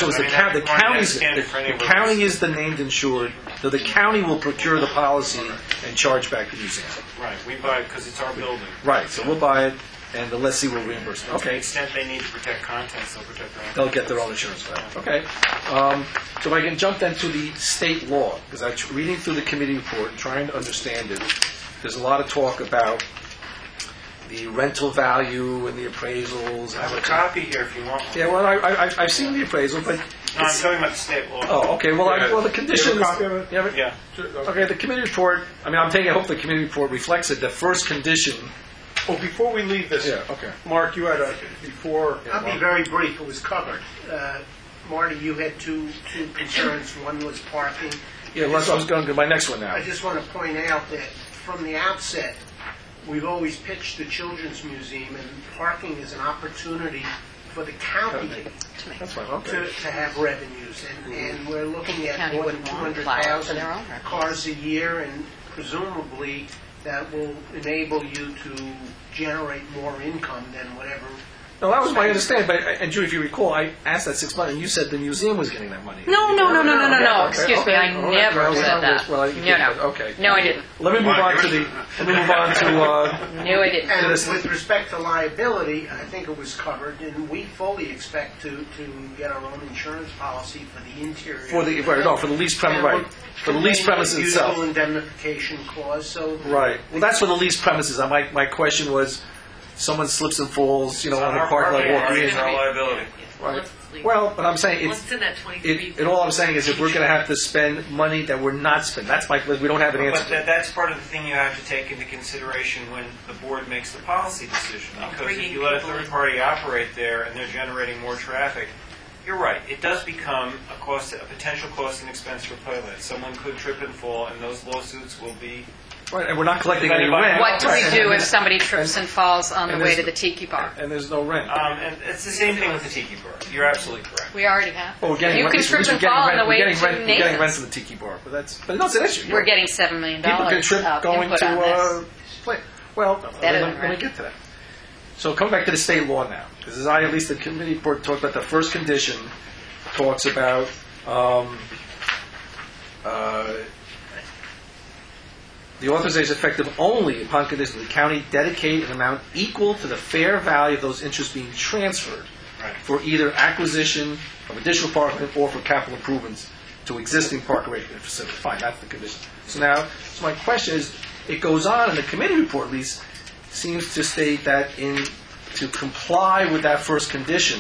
the county is the named insured, so the county will procure the policy and charge back the museum. Right, we buy it because it's our building. Right, so we'll buy it, and the lessee will reimburse it. To the Okay, extent they need to protect contents, they'll protect their own. they'll get their own insurance for that. Okay. So if I can jump then to the state law, because I'm reading through the committee report and trying to understand it. There's a lot of talk about the rental value and the appraisals. I have a copy here if you want one. Yeah, well, I've seen the appraisal, but... No, I'm talking about the state law. Oh, okay, well, Yeah. the conditions... You have a copy of it? Yeah. Sure, Okay, the committee report, I hope the committee report reflects it. The first condition... Oh, before we leave this, Yeah, okay. Mark, you had before. I'll be very brief. It was covered. Marty, you had two concerns. One was parking. Yeah, I was going to my next one now. I just want to point out that from the outset, we've always pitched the Children's Museum, and parking is an opportunity for the county That's fine, okay. to have revenues. And we're looking at County more than would want flowers for 200,000 their own records. cars a year, and presumably that will enable you to generate more income than whatever. No, that was my understanding, but, and Judy, if you recall, I asked that 6 months, and you said the museum was getting that money. No. Okay, Excuse me, I all right, never well, said that. well, you did, No. okay. No, I didn't. Let me move on to No, I didn't. And this- with respect to liability, I think it was covered, and we fully expect to get our own insurance policy for the interior. for the lease premise, right. For the lease premises itself. Usable indemnification clause, so. Right. Well, that's for the lease premises. My question was, someone slips and falls, on a park like walking in. It's our liability. Right. Well, but I'm saying Once it's in that 23. all I'm saying is if we're going to have to spend money that we're not spending, that's we don't have an answer. But that's part of the thing you have to take into consideration when the board makes the policy decision. Because if you let a third party operate there and they're generating more traffic, you're right. It does become a potential cost and expense for Playland. Someone could trip and fall, and those lawsuits will be. Right, and we're not collecting any rent. What do we Right, do and- if somebody trips and falls on the and way there's- to the tiki bar? And there's no rent. And it's the same thing with the Tiki Bar. You're absolutely correct. We already have. Well, we're getting You rent. can We're trip and getting fall on rent- the way we're to getting rent. We're getting rent Nathan's. from the Tiki Bar, but no, it's an issue. We're getting $7 million People can trip of going input to on this. play. Well, Better let than me rent. get to that. So coming back to the state law now, because as at least the committee report talked about the first condition, talks about the authorization is effective only upon condition the county dedicate an amount equal to the fair value of those interests being transferred Right. for either acquisition of additional parking or for capital improvements to existing park arrangement facilities. Fine, that's the condition. So my question is, it goes on in the committee report at least, seems to state that to comply with that first condition,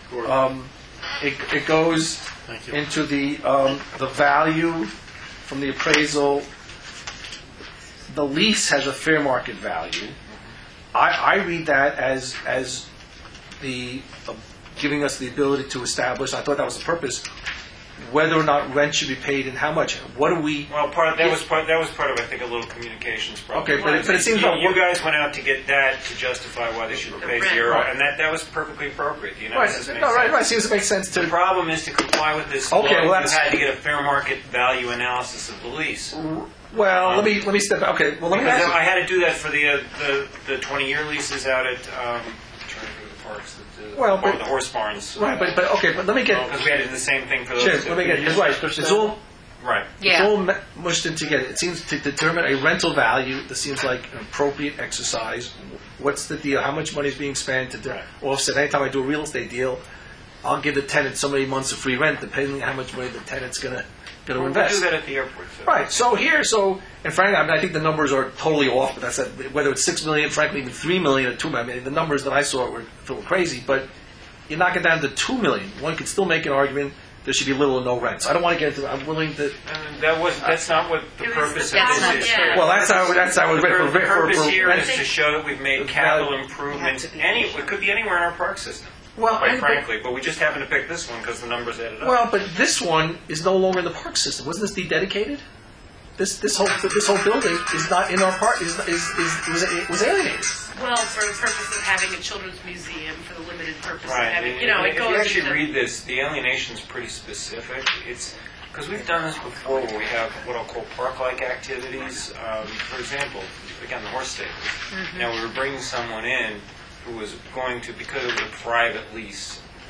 it goes Thank you. into the value from the appraisal. The lease has a fair market value. I read that as the giving us the ability to establish. I thought that was the purpose. Whether or not rent should be paid and how much. What do we? Well, that was part of I think a little communications problem. Okay, but it seems you guys went out to get that to justify why they should pay zero, Right. and that was perfectly appropriate. The Right, analysis makes right, sense. seems to make sense The to. problem is to comply with this Okay, law. well, that's- You had to get a fair market value analysis of the lease. Well, let me step back. Okay, well let me Because ask you. I had to do that for the 20-year leases out at I'm trying to think of the parks, the horse barns. Right, but okay, but let me get. Because we had to do the same thing for those. Sure, let me get. It's right. It's all. Right. It's all mushed in together. It seems to determine a rental value. This seems like an appropriate exercise. What's the deal? How much money is being spent to offset? Anytime I do a real estate deal, I'll give the tenant so many months of free rent, depending on how much money the tenant's going to We invest. do that at the airport. So. Right. And frankly, I think the numbers are totally off. But that's whether it's $6 million, frankly, even $3 million or $2 million. I mean, the numbers that I saw were crazy. But you knock it down to $2 million, one could still make an argument there should be little or no rent. So I don't want to get into it. I'm willing to. That's not what the purpose of this is. Well, that's how it was The purpose here rent. is to show that we've made capital improvements. It could be anywhere in our park system. Well, quite frankly, but we just happen to pick this one because the numbers added up. Well, but this one is no longer in the park system. Wasn't this dededicated? This whole building is not in our park. It was alienated. Well, for the purpose of having a children's museum, for the limited purpose Right. of having, If it goes you actually into- read this, the alienation's pretty specific. It's because we've done this before, where we have what I'll call park-like activities. For example, again, the horse stables. Now we were bringing someone in who was going to, because it was a private lease,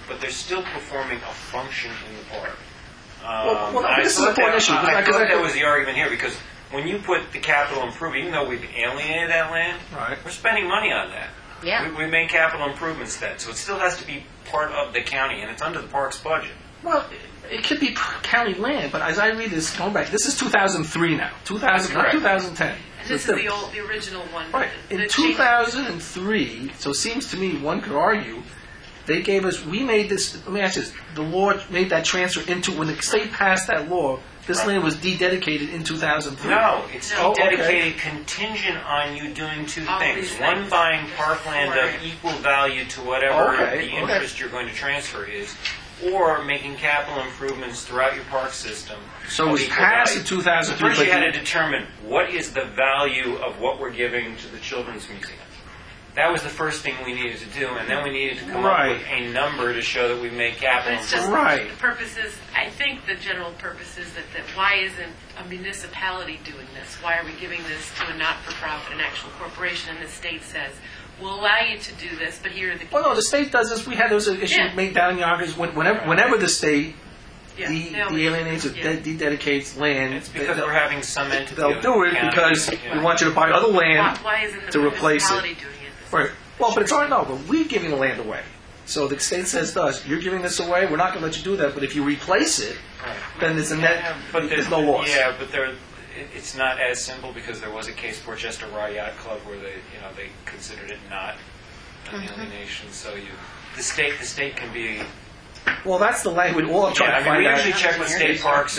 but they're still performing a function in the park. This is an important issue. I thought that was the argument here, because when you put the capital improvement, even though we've alienated that land, Right. we're spending money on that. Yeah. We made capital improvements then, so it still has to be part of the county, and it's under the park's budget. Well, it could be county land, but as I read this, going back, this is 2003 now. 2000, not Correct. 2010. And So this it's is different. the original one. Right. In The change- 2003, so it seems to me one could argue, they gave us, we made this, let me ask you this, the law made that transfer into, when the state passed that law, this land was de-dedicated in 2003. No, it's Oh, okay. dedicated contingent on you doing two All things. these One, things. buying parkland Right. of equal value to whatever Okay, the okay. interest you're going to transfer is, or making capital improvements throughout your park system. So it of was equal passed value. in 2003, First, but you had to determine what is the value of what we're giving to the Children's Museum. That was the first thing we needed to do, and then we needed to come Right. up with a number to show that we made But capital it's just improvements. Right. the purpose is, I think the general purpose is that why isn't a municipality doing this? Why are we giving this to a not-for-profit, an actual corporation, and the state says, we'll allow you to do this, but here are the... Well, no, the state does this. We had those issues Yeah. made down in Yonkers. Whenever the state Yeah, de-alienates or yeah. de-dedicates land, It's because we're having some entity. they'll of do it county, because yeah. we want you to buy other land. Why isn't the to replace it. municipality doing it? Right. Well, but it's all right, no, but we're giving the land away. So the state says to us, you're giving this away, we're not going to let you do that, but if you replace it, Right. then there's a net, But there's no loss. Yeah, but it's not as simple, because there was a case, Portchester Rye Yacht Club, where they considered it not an alienation. So the state can be. Well, that's the language, all I'm Yeah, trying to I mean, find we out. usually check with state parks,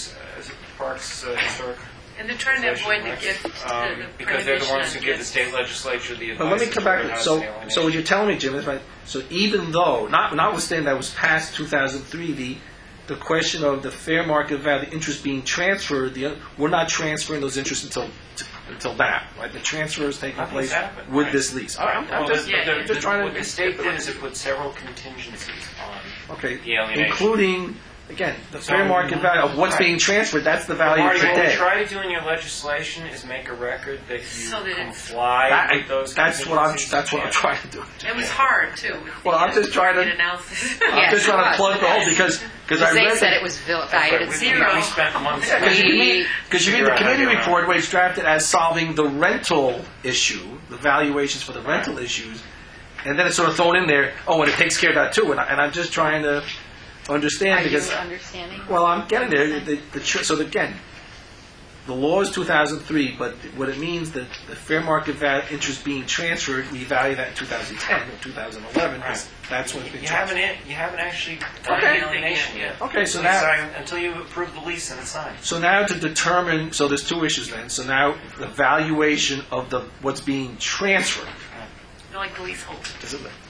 historic. And they're trying to avoid the gift, Because they're the prohibition ones who on give the gifts. state legislature the advice. But let me come back. as to So, whether it has so an what you're telling me, Jim, is right. So even though, notwithstanding that was passed 2003, the question of the fair market value, the interest being transferred, we're not transferring those interests until now, right? The transfer is taking Nothing's place happened, with right. this lease. All right, I'm Well, just trying what to the state did is it put several contingencies on okay, the alienation. including again the fair market value of what's being transferred. That's the value Marty, what we today. try to do in your legislation is make a record that you So that it's- comply with those That's what I'm contingencies. trying to do. It was hard, too. with Well, I'm the, just trying to- market analysis. I'm Yes, just trying it to plug the hole because The I state read said that- it was valued at We zero. spent months. Because you read the Figure out how committee to- report where it's drafted as solving the rental issue, the valuations for the rental issues, and then it's sort of thrown in there, oh, and it takes care of that too. And I'm just trying to understand Are you because, understanding? well, I'm getting there. So again, the law is 2003, but what it means that the fair market value interest being transferred, we value that in 2010 or 2011 because that's when it's been You transferred. haven't actually done Okay. the alienation yet. Okay, so You now- sign until you approve the lease and it's signed. So now to determine, so there's two issues then. So now the valuation of what's being transferred. They're like the leasehold. Isn't it?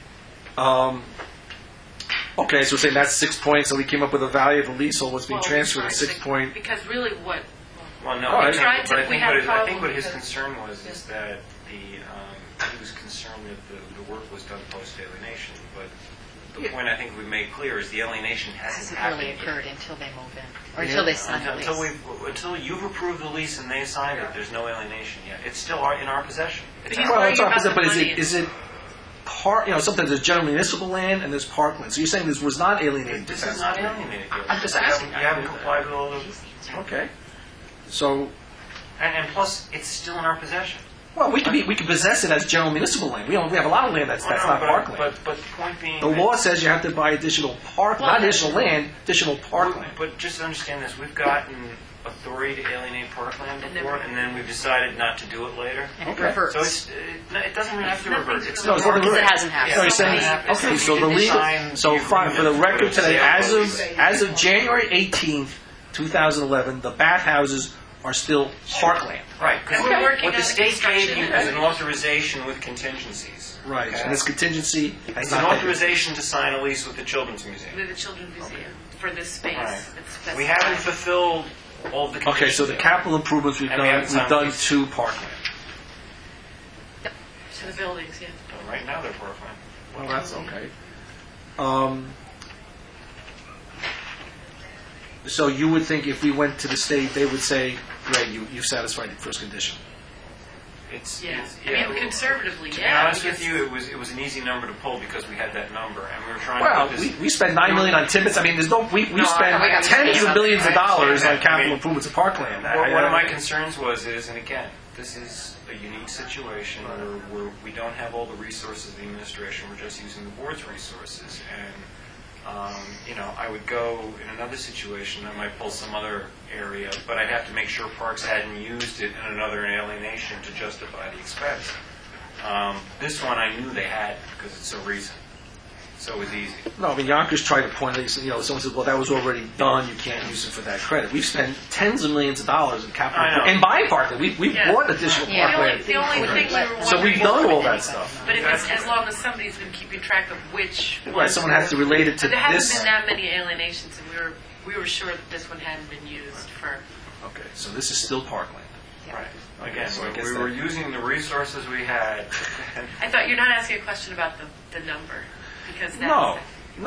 Okay, so we're saying that's 6 points, so we came up with a value of the leasehold, what's being Well, transferred at we tried 6 to- point. Because really what, Well, no, All right. I think, tried but to- I we think had a what I problem think what his because- concern was is that he was concerned that the work was done post alienation. But the point I think we made clear is the alienation hasn't Hasn't really happened yet. occurred until they move in, or until they sign the lease. Until you've approved the lease and they signed it, there's no alienation yet. It's still in our possession. It's He's ours. Well, it's worried opposite, about but the money. is it part, sometimes there's general municipal land and there's parkland. So you're saying this was not alienated? This is not alienated yet. I'm just You haven't- asking. You haven't complied with all the... Okay. So, And plus, it's still in our possession. well, we can possess it as general municipal land. We have a lot of land that's not parkland. But the point being... The that- law says you have to buy additional not additional land, additional parkland. But just understand this, we've gotten authority to alienate parkland And before, never- and then we've decided not to do it later. And it Okay. reverts. So it doesn't have to revert. It's No, still it's not Because it revert. hasn't happened. No, you're saying, It's okay, so the you legal, sign so the fine, for the agreement record with today, the as of January 18th, 2011, the bathhouses are still parkland. Right, because And we're working what the on the state gave construction. you is an authorization with contingencies. Right. Okay? And this contingency has It's an not been. authorization to sign a lease with the Children's Museum. with the Children's Museum for this space. Right. That's specified. We haven't fulfilled all the conditions. Okay, so the capital improvements we've And we done, haven't we've signed done lease. to parkland. To the buildings, yeah. But right now, they're parkland. Well, that's okay. So you would think if we went to the state, they would say, Greg, you've satisfied the first condition. I mean, conservatively, To be yeah. honest with because- you, it was an easy number to pull because we had that number, and we were trying Well, to put this. we spent $9 million on Tibbetts. I mean, we spent I tens of millions of understand dollars that. on capital I mean, improvements of Parkland. One of my concerns is, and again, this is a unique situation where we don't have all the resources of the administration. We're just using the board's resources, and I would go in another situation. I might pull some other area, but I'd have to make sure Parks hadn't used it in another alienation to justify the expense. This one I knew they had because it's so recent, so it was easy. No, I mean, Yonkers tried to point at someone said, well, that was already done. You can't use it for that credit. We've spent tens of millions of dollars in capital I know. and buying Parkland. We've bought additional Yeah. Parkland. The only thing we were So we've wondering- done all that stuff. But if it's, as long as somebody's been keeping track of which Right, ones someone were- has to relate it to But there hasn't this. been that many alienations, and we were sure that this one hadn't been used for. Okay, so this is still Parkland. Right. Okay, Again, so I guess we were that- using the resources we had. I thought you're not asking a question about the number because that's No.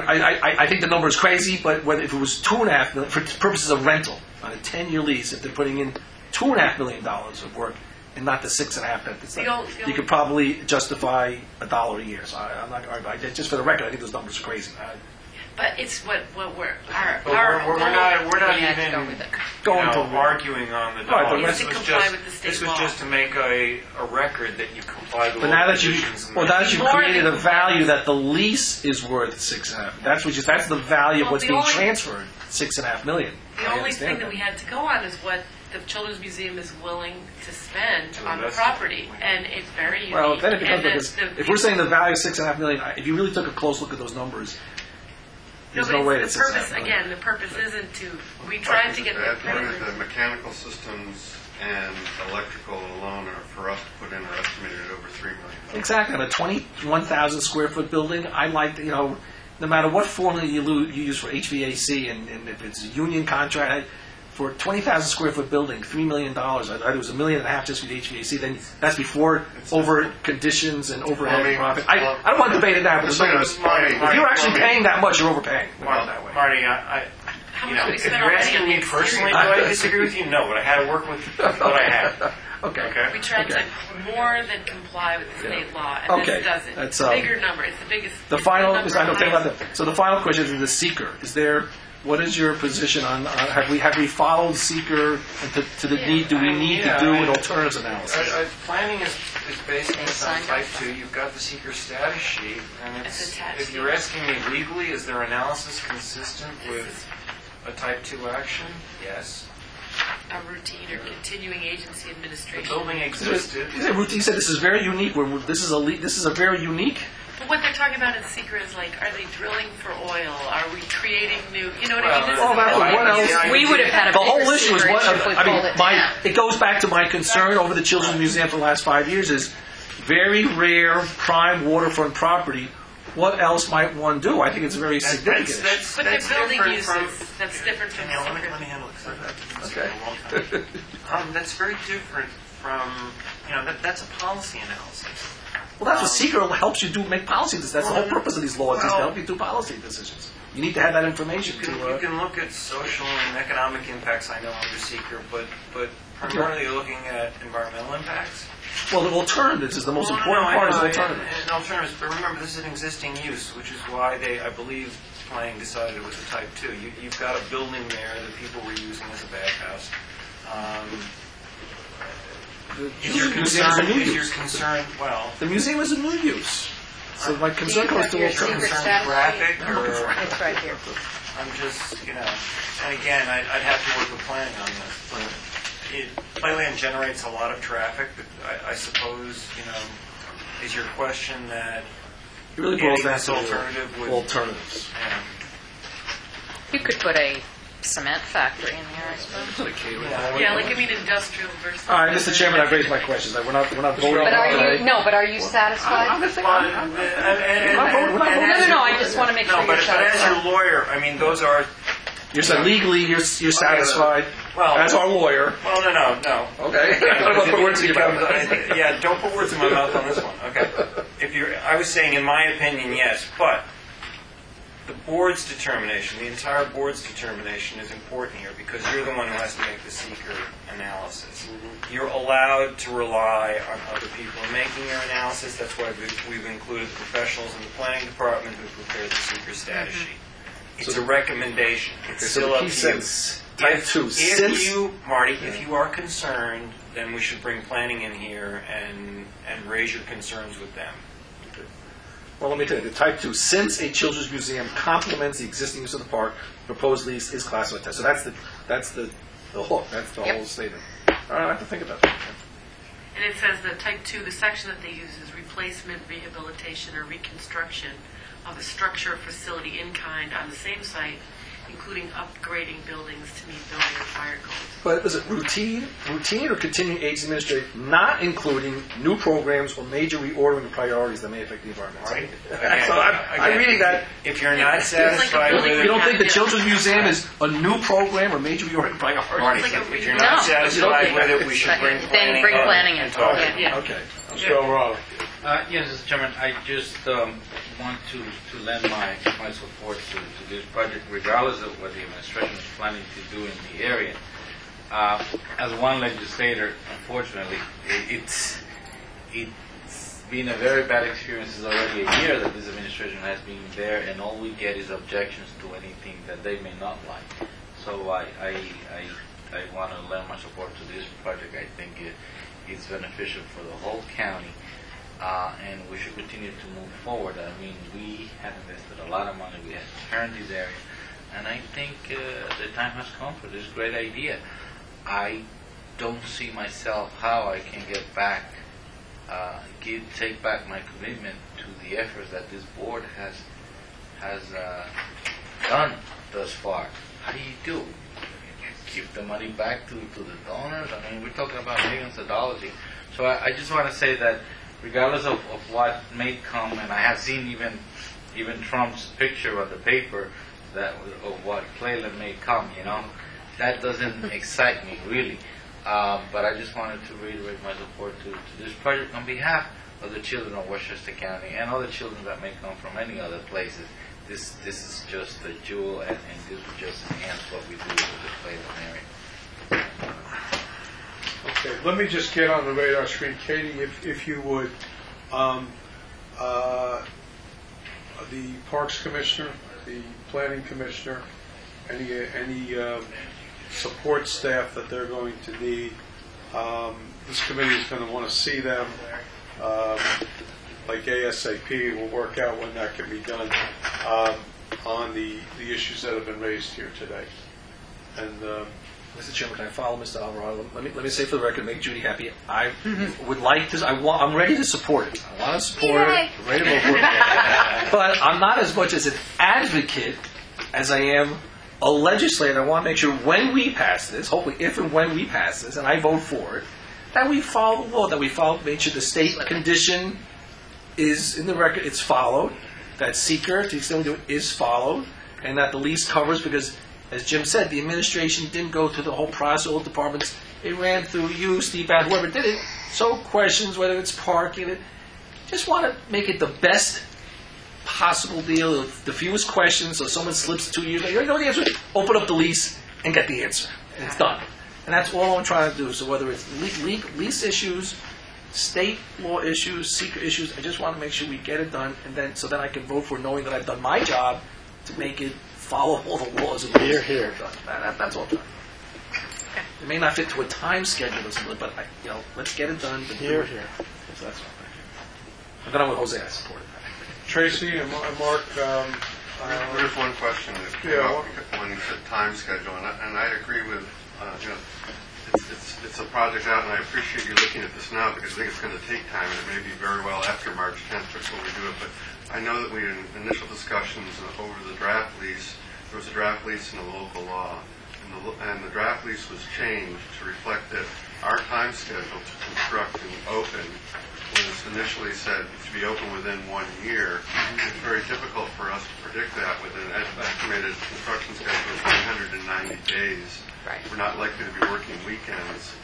I think the number is crazy, but if it was $2.5 million for purposes of rental on a 10-year lease, if they're putting in $2.5 million of work and not the $6.5 that you could probably justify $1 a year. So I'm not. Just for the record, I think those numbers are crazy. But it's what we're our But our we're goal not We had to even go with it. Going to arguing on the Right, dollars. but Is to comply with the state This was law. just to make a record that you complied with But all now the that conditions. you've More created than- a value that the lease is worth $6.5. That's the value of Well, what's the being only- transferred. $6.5 million. The I only understand thing that we had to go on is what the Children's Museum is willing to spend To on the invest. property, and it's very unique. Well, then it becomes And because the- if we're saying the value is $6.5 million, if you really took a close look at those numbers, there's but no way it's it's the purpose. $6.5 million. Again, the purpose isn't to. We tried to get The bad part is the. that mechanical systems and electrical alone are, for us to put in, are estimated at over $3 million. Exactly. On a 21,000 square foot building, I like, no matter what formula you use for HVAC, and if it's a union contract, for a 20,000 square foot building, $3 million, I thought it was $1.5 million just for the HVAC, then that's before over conditions and overhead Well, I mean, profit. I don't want to debate it now, but the numbers, if you're actually paying that much, you're overpaying. Put it that way. Marty, How you much know, we if spent you're already asking on me the personally, exterior. do I disagree with you? No, but I had to work with what I had. Okay. We tried Okay. to more than comply with the state law, and Okay. this doesn't. That's, It's a bigger number. It's the biggest. The it's final, number I don't think high. about that. So the final question is the seeker. What is your position on have we followed seeker and to the need? Do we need to do an alternatives analysis? Planning is based on Signed type up. 2. You've got the seeker status sheet, and It's attached. if you're asking me legally, is their analysis consistent with a type 2 action? Yes. A routine or continuing agency The administration. building existed. You said this is very unique. This is a very unique. But what they're talking about in secret is like, are they drilling for oil? Are we creating new? You know what Well, I mean? This well, is that's the what building. else- We would have had a The whole bigger issue is secret if we pulled it down. it goes back to my concern over the Children's Museum for the last 5 years is very rare prime waterfront property. What else might one do? I think it's very significant. But they're That's building different uses. from. That's different from Let me secret. handle it. Okay. That's very different from, that's a policy analysis. Well, that's what seeker helps you make policy decisions. That's the whole purpose of these laws, is to Well- help you do policy decisions. You need to have that information You to. can look at social and economic impacts, I know, under seeker, but primarily you're looking at environmental impacts. Well, the alternatives is the most Well, important no, part. Is I know, alternatives. and alternatives, but remember, this is an existing use, which is why I believe, planning decided it was a type 2. You've got a building there that people were using as a bathhouse. Is your concern, well, The museum is a new use. So my concern goes to Your is your secret alternatives. concern status graphic, sheet. or It's right here. I'm just, and again, I'd have to work with planning on this. Playland generates a lot of traffic, but I suppose, is your question that It really boils getting down this to alternative with... alternatives. You could put a cement factory in there, I suppose. Yeah, like industrial versus. All right, Mr. Chairman, I've raised my questions. We're not voting But on are it. you, no, but are you satisfied? I'm just saying, Well, I'm- No, I just want to make sure No, you're but as satisfied. your lawyer, those are... You're saying legally you're satisfied. Well- As our lawyer. Well, no. Okay. I don't want to put words in your mouth. Yeah, don't put words in my mouth on this one. Okay. I was saying, in my opinion, yes, but the board's determination, the entire board's determination is important here because you're the one who has to make the seeker analysis. You're allowed to rely on other people in making your analysis. That's why we've included professionals in the planning department who prepared the seeker status sheet. It's a recommendation. It's still up to you. Type 2, Marty, if you are concerned, then we should bring planning in here and raise your concerns with them. Well, let me tell you, the type 2, since a children's museum complements the existing use of the park, proposed lease is classified. So that's the hook. That's the whole statement. All right, I have to think about that. And it says that type 2, the section that they use is replacement, rehabilitation, or reconstruction of a structure or facility in kind on the same site, including upgrading buildings to meet building and fire codes. But is it routine or continuing agency administrative, not including new programs or major reordering of priorities that may affect the environment? Right. So I'm reading that. If you're not satisfied with it, You don't think the Children's Museum is a new program or major reordering of priorities? Marty, if you're not satisfied with it, we should bring planning Then bring planning in. and talk. Yeah. Okay. So, Rob, Yes, Mr. Chairman, I just want to lend my support to this project, regardless of what the administration is planning to do in the area. As one legislator, unfortunately, it's been a very bad experience. It's already a year that this administration has been there, and all we get is objections to anything that they may not like. So I want to lend my support to this project. I think it's beneficial for the whole county. And we should continue to move forward. I mean, we have invested a lot of money. We have turned this area, and I think the time has come for this great idea. I don't see myself how I can get back, take back my commitment to the efforts that this board has done thus far. How do you do? Give the money back to the donors? I mean, we're talking about millions of dollars here. So I just want to say that regardless of what may come, and I have seen even Trump's picture on the paper of what Cleveland may come, that doesn't excite me really. But I just wanted to reiterate my support to this project on behalf of the children of Westchester County and other children that may come from any other places. This is just a jewel, and this will just enhance what we do with the Cleveland area. okay, let me just get on the radar screen. Katie, if you would, the Parks Commissioner, the Planning Commissioner, any support staff that they're going to need. This committee is going to want to see them, like ASAP. We'll work out when that can be done on the issues that have been raised here today. And Mr. Chairman, can I follow Mr. Alvarado? Let me say for the record, make Judy happy. I would like to. I'm ready to support it. I want to support it. I'm ready to vote for it. But I'm not as much as an advocate as I am a legislator. I want to make sure when we pass this, hopefully if and when we pass this, and I vote for it, that we follow the law. That we make sure the state condition is in the record. It's followed. That seeker, to the extent we do it, is followed, and that the lease covers because. As Jim said, the administration didn't go through the whole process, all departments. It ran through you, Steve, and whoever did it. So questions, whether it's parking, just want to make it the best possible deal, the fewest questions, so someone slips 2 years, you know the answer, open up the lease and get the answer. And it's done. And that's all I'm trying to do. So whether it's lease issues, state law issues, secret issues, I just want to make sure we get it done, and then so then I can vote for knowing that I've done my job to make it follow all the laws and rules. Here. That's all I'm trying. It may not fit to a time schedule or something, but let's get it done. Here. So that's all. And then I'm with Jose. I support it. Tracy and Mark. There's one question that came up when you said time schedule, and I agree with. It's a project out, and I appreciate you looking at this now because I think it's going to take time, and it may be very well after March 10th before we do it. But I know that we in initial discussions over the draft lease, there was a draft lease in the local law, and the draft lease was changed to reflect that our time schedule to construct and open was initially said to be open within 1 year. It's very difficult for us to predict that with an estimated construction schedule of 190 days. Right. We're not likely to be working weekends.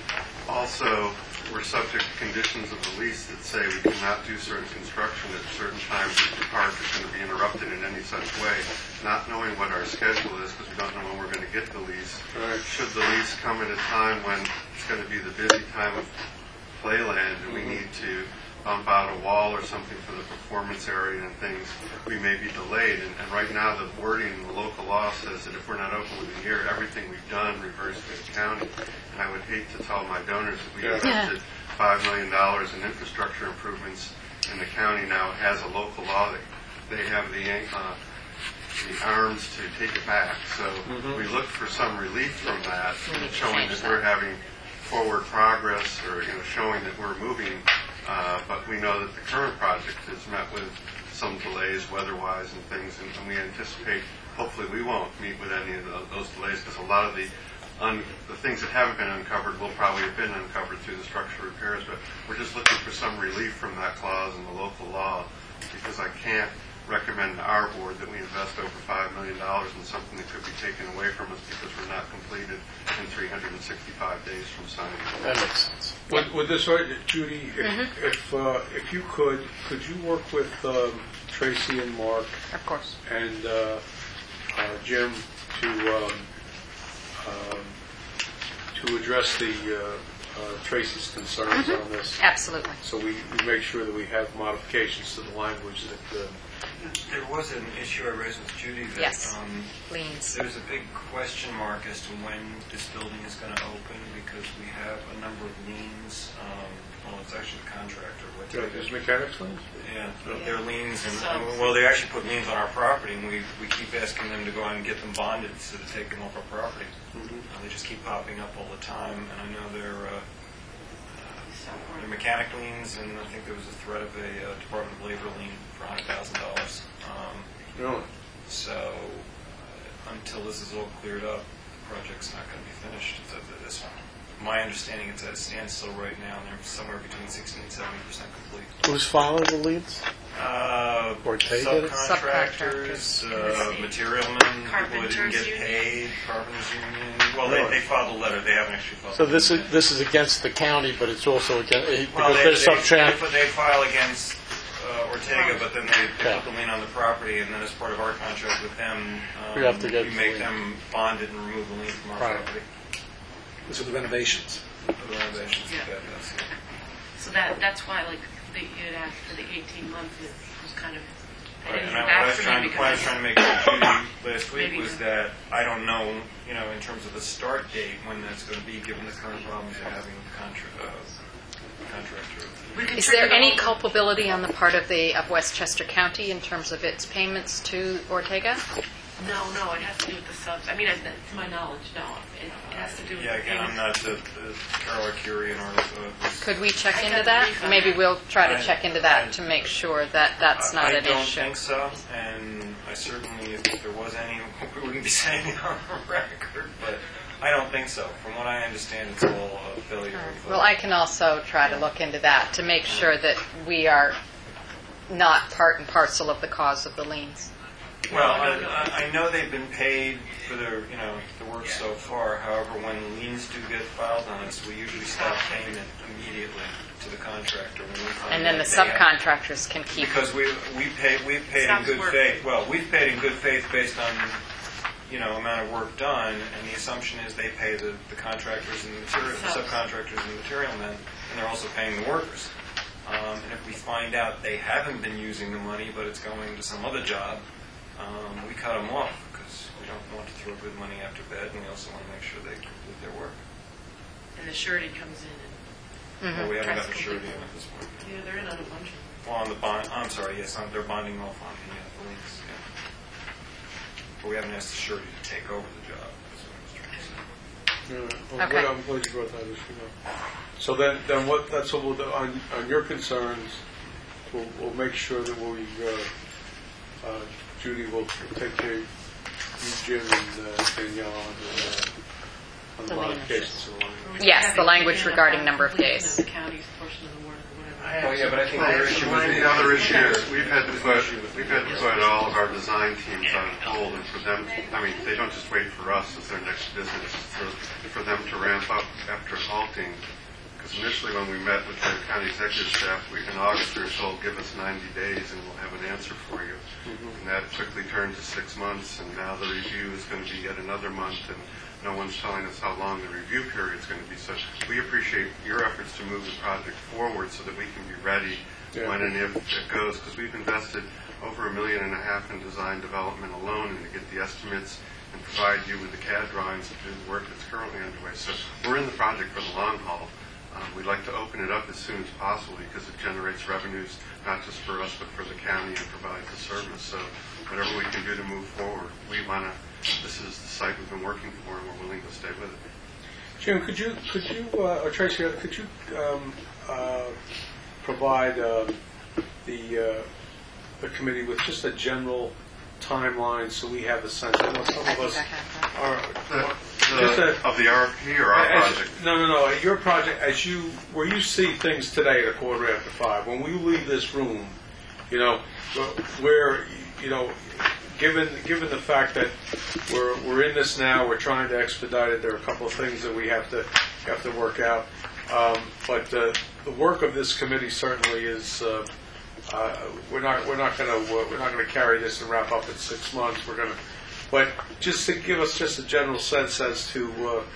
Also, we're subject to conditions of the lease that say we cannot do certain construction at certain times if the park is going to be interrupted in any such way. Not knowing what our schedule is, because we don't know when we're going to get the lease. Right. Should the lease come at a time when it's going to be the busy time of playland and we need to bump out a wall or something for the performance area and things, we may be delayed. And right now the wording in the local law says that if we're not open within a year, everything we've done reverts to the county. And I would hate to tell my donors that we invested $5 million in infrastructure improvements, and the county now has a local law that they have the arms to take it back. So we look for some relief from that, showing that we're having forward progress, or showing that we're moving. But we know that the current project has met with some delays weather-wise and things, and we anticipate, hopefully we won't meet with any of those delays, because a lot of the things that haven't been uncovered will probably have been uncovered through the structural repairs. But we're just looking for some relief from that clause in the local law, because I can't recommend to our board that we invest over $5 million in something that could be taken away from us because we're not completed in 365 days from signing. That makes sense. With this, Judy, if you could you work with Tracy and Mark Of course. and Jim to address Tracy's concerns on this? Absolutely. So we make sure that we have modifications to the language that. There was an issue I raised with Judy that Yes. Liens. there's a big question mark as to when this building is going to open, because we have a number of liens. Well, it's actually the contractor. Is mechanics liens? Yeah, they're liens, and well, they actually put liens on our property, and we keep asking them to go out and get them bonded instead of taking them off our property. They just keep popping up all the time, and I know they're mechanic liens, and I think there was a threat of a Department of Labor lien for $100,000. Really? So until this is all cleared up, the project's not going to be finished. This one. My understanding is at a standstill right now, and they're somewhere between 60 and 70% complete. Who's filing the leads? Ortega? Subcontractors, material men, people that didn't Carpenters get Union. paid, carpenters union. Well, they filed a letter. They haven't actually filed. So this is against the county, but it's also against Well, because there's they file against Ortega, but then they put the lien on the property, and then as part of our contract with them, We have to get we the make lien. them bonded and remove the lien from our Right. property So the renovations. for the renovations. Yeah. That's it. So that's why, like, you had asked for the 18 months, it was kind of, they Right, didn't and hear what I back was from trying me to, what I was because, trying to make with Judy last week Maybe was not. that I don't know, in terms of the start date, when that's going to be, given the current problems they're having with the contractor. we can Is trigger there the any whole- culpability on the part of Westchester County in terms of its payments to Ortega? No, it has to do with the subs. I mean, to my knowledge, no. It has to do with Yeah, the again, I'm payments. not the Carol Curian or Could we check I into got that? the refund. Maybe we'll try to I- check into that to make sure that that's not I an don't issue. think so, and I certainly, if there was any, we wouldn't be saying it on the record, but I don't think so. From what I understand, it's all a failure of... Well, I can also try to look into that to make sure that we are not part and parcel of the cause of the liens. Well, I know they've been paid for their, the work so far. However, when liens do get filed on us, we usually stop payment immediately to the contractor. When we find And then the out they have- subcontractors can keep. Because we've paid in Stops good work. faith. Well, we've paid in good faith based on amount of work done, and the assumption is they pay the contractors and the material, the subcontractors and the material men, and they're also paying the workers. And if we find out they haven't been using the money, but it's going to some other job, we cut them off because we don't want to throw good money after bad, and we also want to make sure they complete their work. And the surety comes in and, Well, we haven't Tries got a to surety complete in at this point. yeah, they're in on a bunch of Well, on the bond, I'm sorry, yes, they're bonding off on the liens, yeah. But we haven't asked the surety to take over the job, that's what I was trying to say. Well, Okay. I'm glad you brought that issue up. So then that's what we'll do. On your concerns, we'll make sure that Judy will take care of you, Jim, and Danielle on the The lien modifications of the language. Yes, the language regarding number of days. The county's portion of the work or whatever. Oh, yeah, but I think their issue was... The other issue is we've had to put all of our design teams on hold, and for them, they don't just wait for us as their next business. For them to ramp up after halting Because initially when we met with the county executive staff, in August we were told, give us 90 days and we'll have an answer for you. And that quickly turned to 6 months, and now the review is going to be yet another month, and no one's telling us how long the review period is going to be. So we appreciate your efforts to move the project forward so that we can be ready when and if it goes, because we've invested over $1.5 million in design development alone, and to get the estimates and provide you with the CAD drawings to do the work that's currently underway. So we're in the project for the long haul. We'd like to open it up as soon as possible because it generates revenues not just for us but for the county and provides the service. So whatever we can do to move forward, we want to. This is the site we've been working for, and we're willing to stay with it. Jim, could you, or Tracy, could you provide the committee with just a general timeline so we have a sense? I know some of us are Of the RFP or our project? No. Your project, where you see things today at 5:15, when we leave this room, where, given the fact that we're in this now, we're trying to expedite it. There are a couple of things that we have to work out. But the work of this committee certainly is. We're not going to carry this and wrap up in 6 months. But just to give us just a general sense as to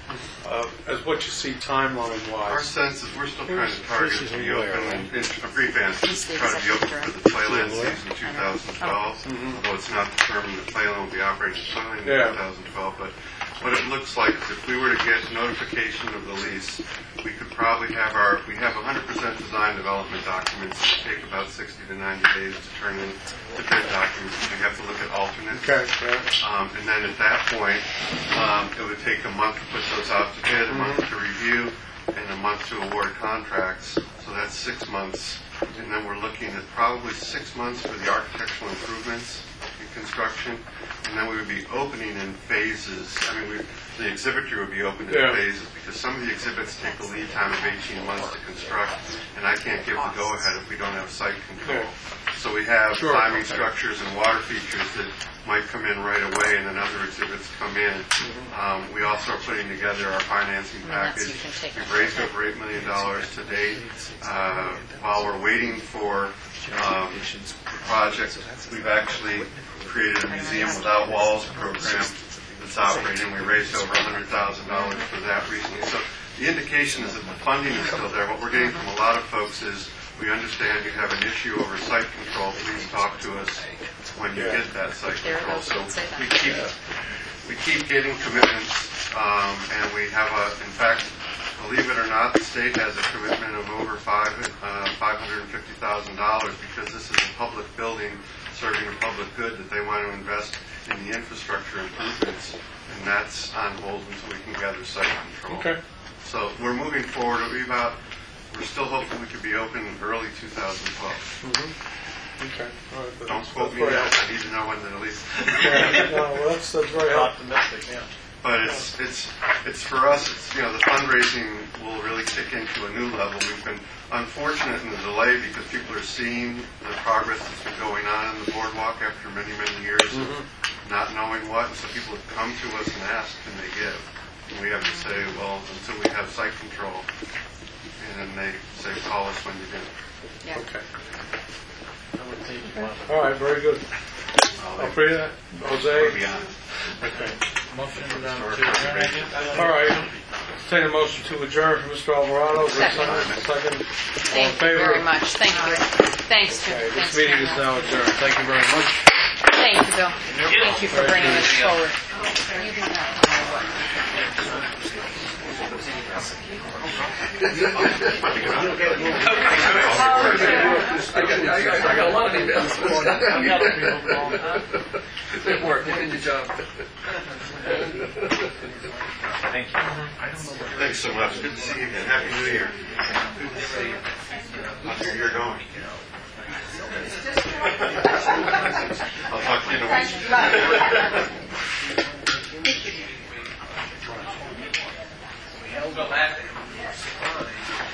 as what you see timeline-wise. Our sense is we're still trying to target to be open a brief answer, try to be open for the Playland season 2012. Although it's not determined that Playland will be operating in 2012, but what it looks like is if we were to get notification of the lease, we could probably have we have 100% design development documents that take about 60 to 90 days to turn into bid documents. We have to look at alternates. And then at that point, it would take a month to put those out to bid, a month to review, and a month to award contracts. So that's 6 months. And then we're looking at probably 6 months for the architectural improvements in construction. And then we would be opening in phases. The exhibitor would be opened in phases because some of the exhibits take a lead time of 18 months to construct, and I can't give the go-ahead if we don't have site control. So we have climbing structures and water features that might come in right away, and then other exhibits come in. We also are putting together our financing package. We've raised over $8 million to date. While we're waiting for the project, we've actually created a museum without walls program that's operating. We raised over $100,000 for that recently. So the indication is that the funding is still there. What we're getting from a lot of folks is, we understand you have an issue over site control. Please talk to us when you get that site control. So we keep getting commitments, and we have in fact, believe it or not, the state has a commitment of over $550,000 because this is a public building serving a public good that they want to invest in the infrastructure improvements, and that's on hold until we can gather site control. Okay. So we're moving forward. We're still hoping we could be open in early 2012. Okay. All right, Don't quote me now. I need to know when the lease. That's very optimistic. Yeah. But it's for us. The fundraising will really kick into a new level. We've been unfortunate in the delay because people are seeing the progress that's been going on in the boardwalk after many years of not knowing what. And so people have come to us and asked, can they give? And we have to say, well, until we have site control. And then they say, call us when you do. Yeah. Okay. All right, very good. Alfreda, Jose. Okay. Motion to adjourn. All right. Take a motion to adjourn from Mr. Alvarado. Second. All in Thank favor? you very much. Thank you. Thanks, Jim. Okay, Thanks this meeting very is much. now adjourned. Thank you very much. Thank you, Bill. Thank you for bringing this forward. You do not know what. I got a lot of emails. It worked. You did your job. Thank you. Thanks so much. Good to see you again. Happy New Year. Good to see you. How's your year going? I'll talk to you in a week.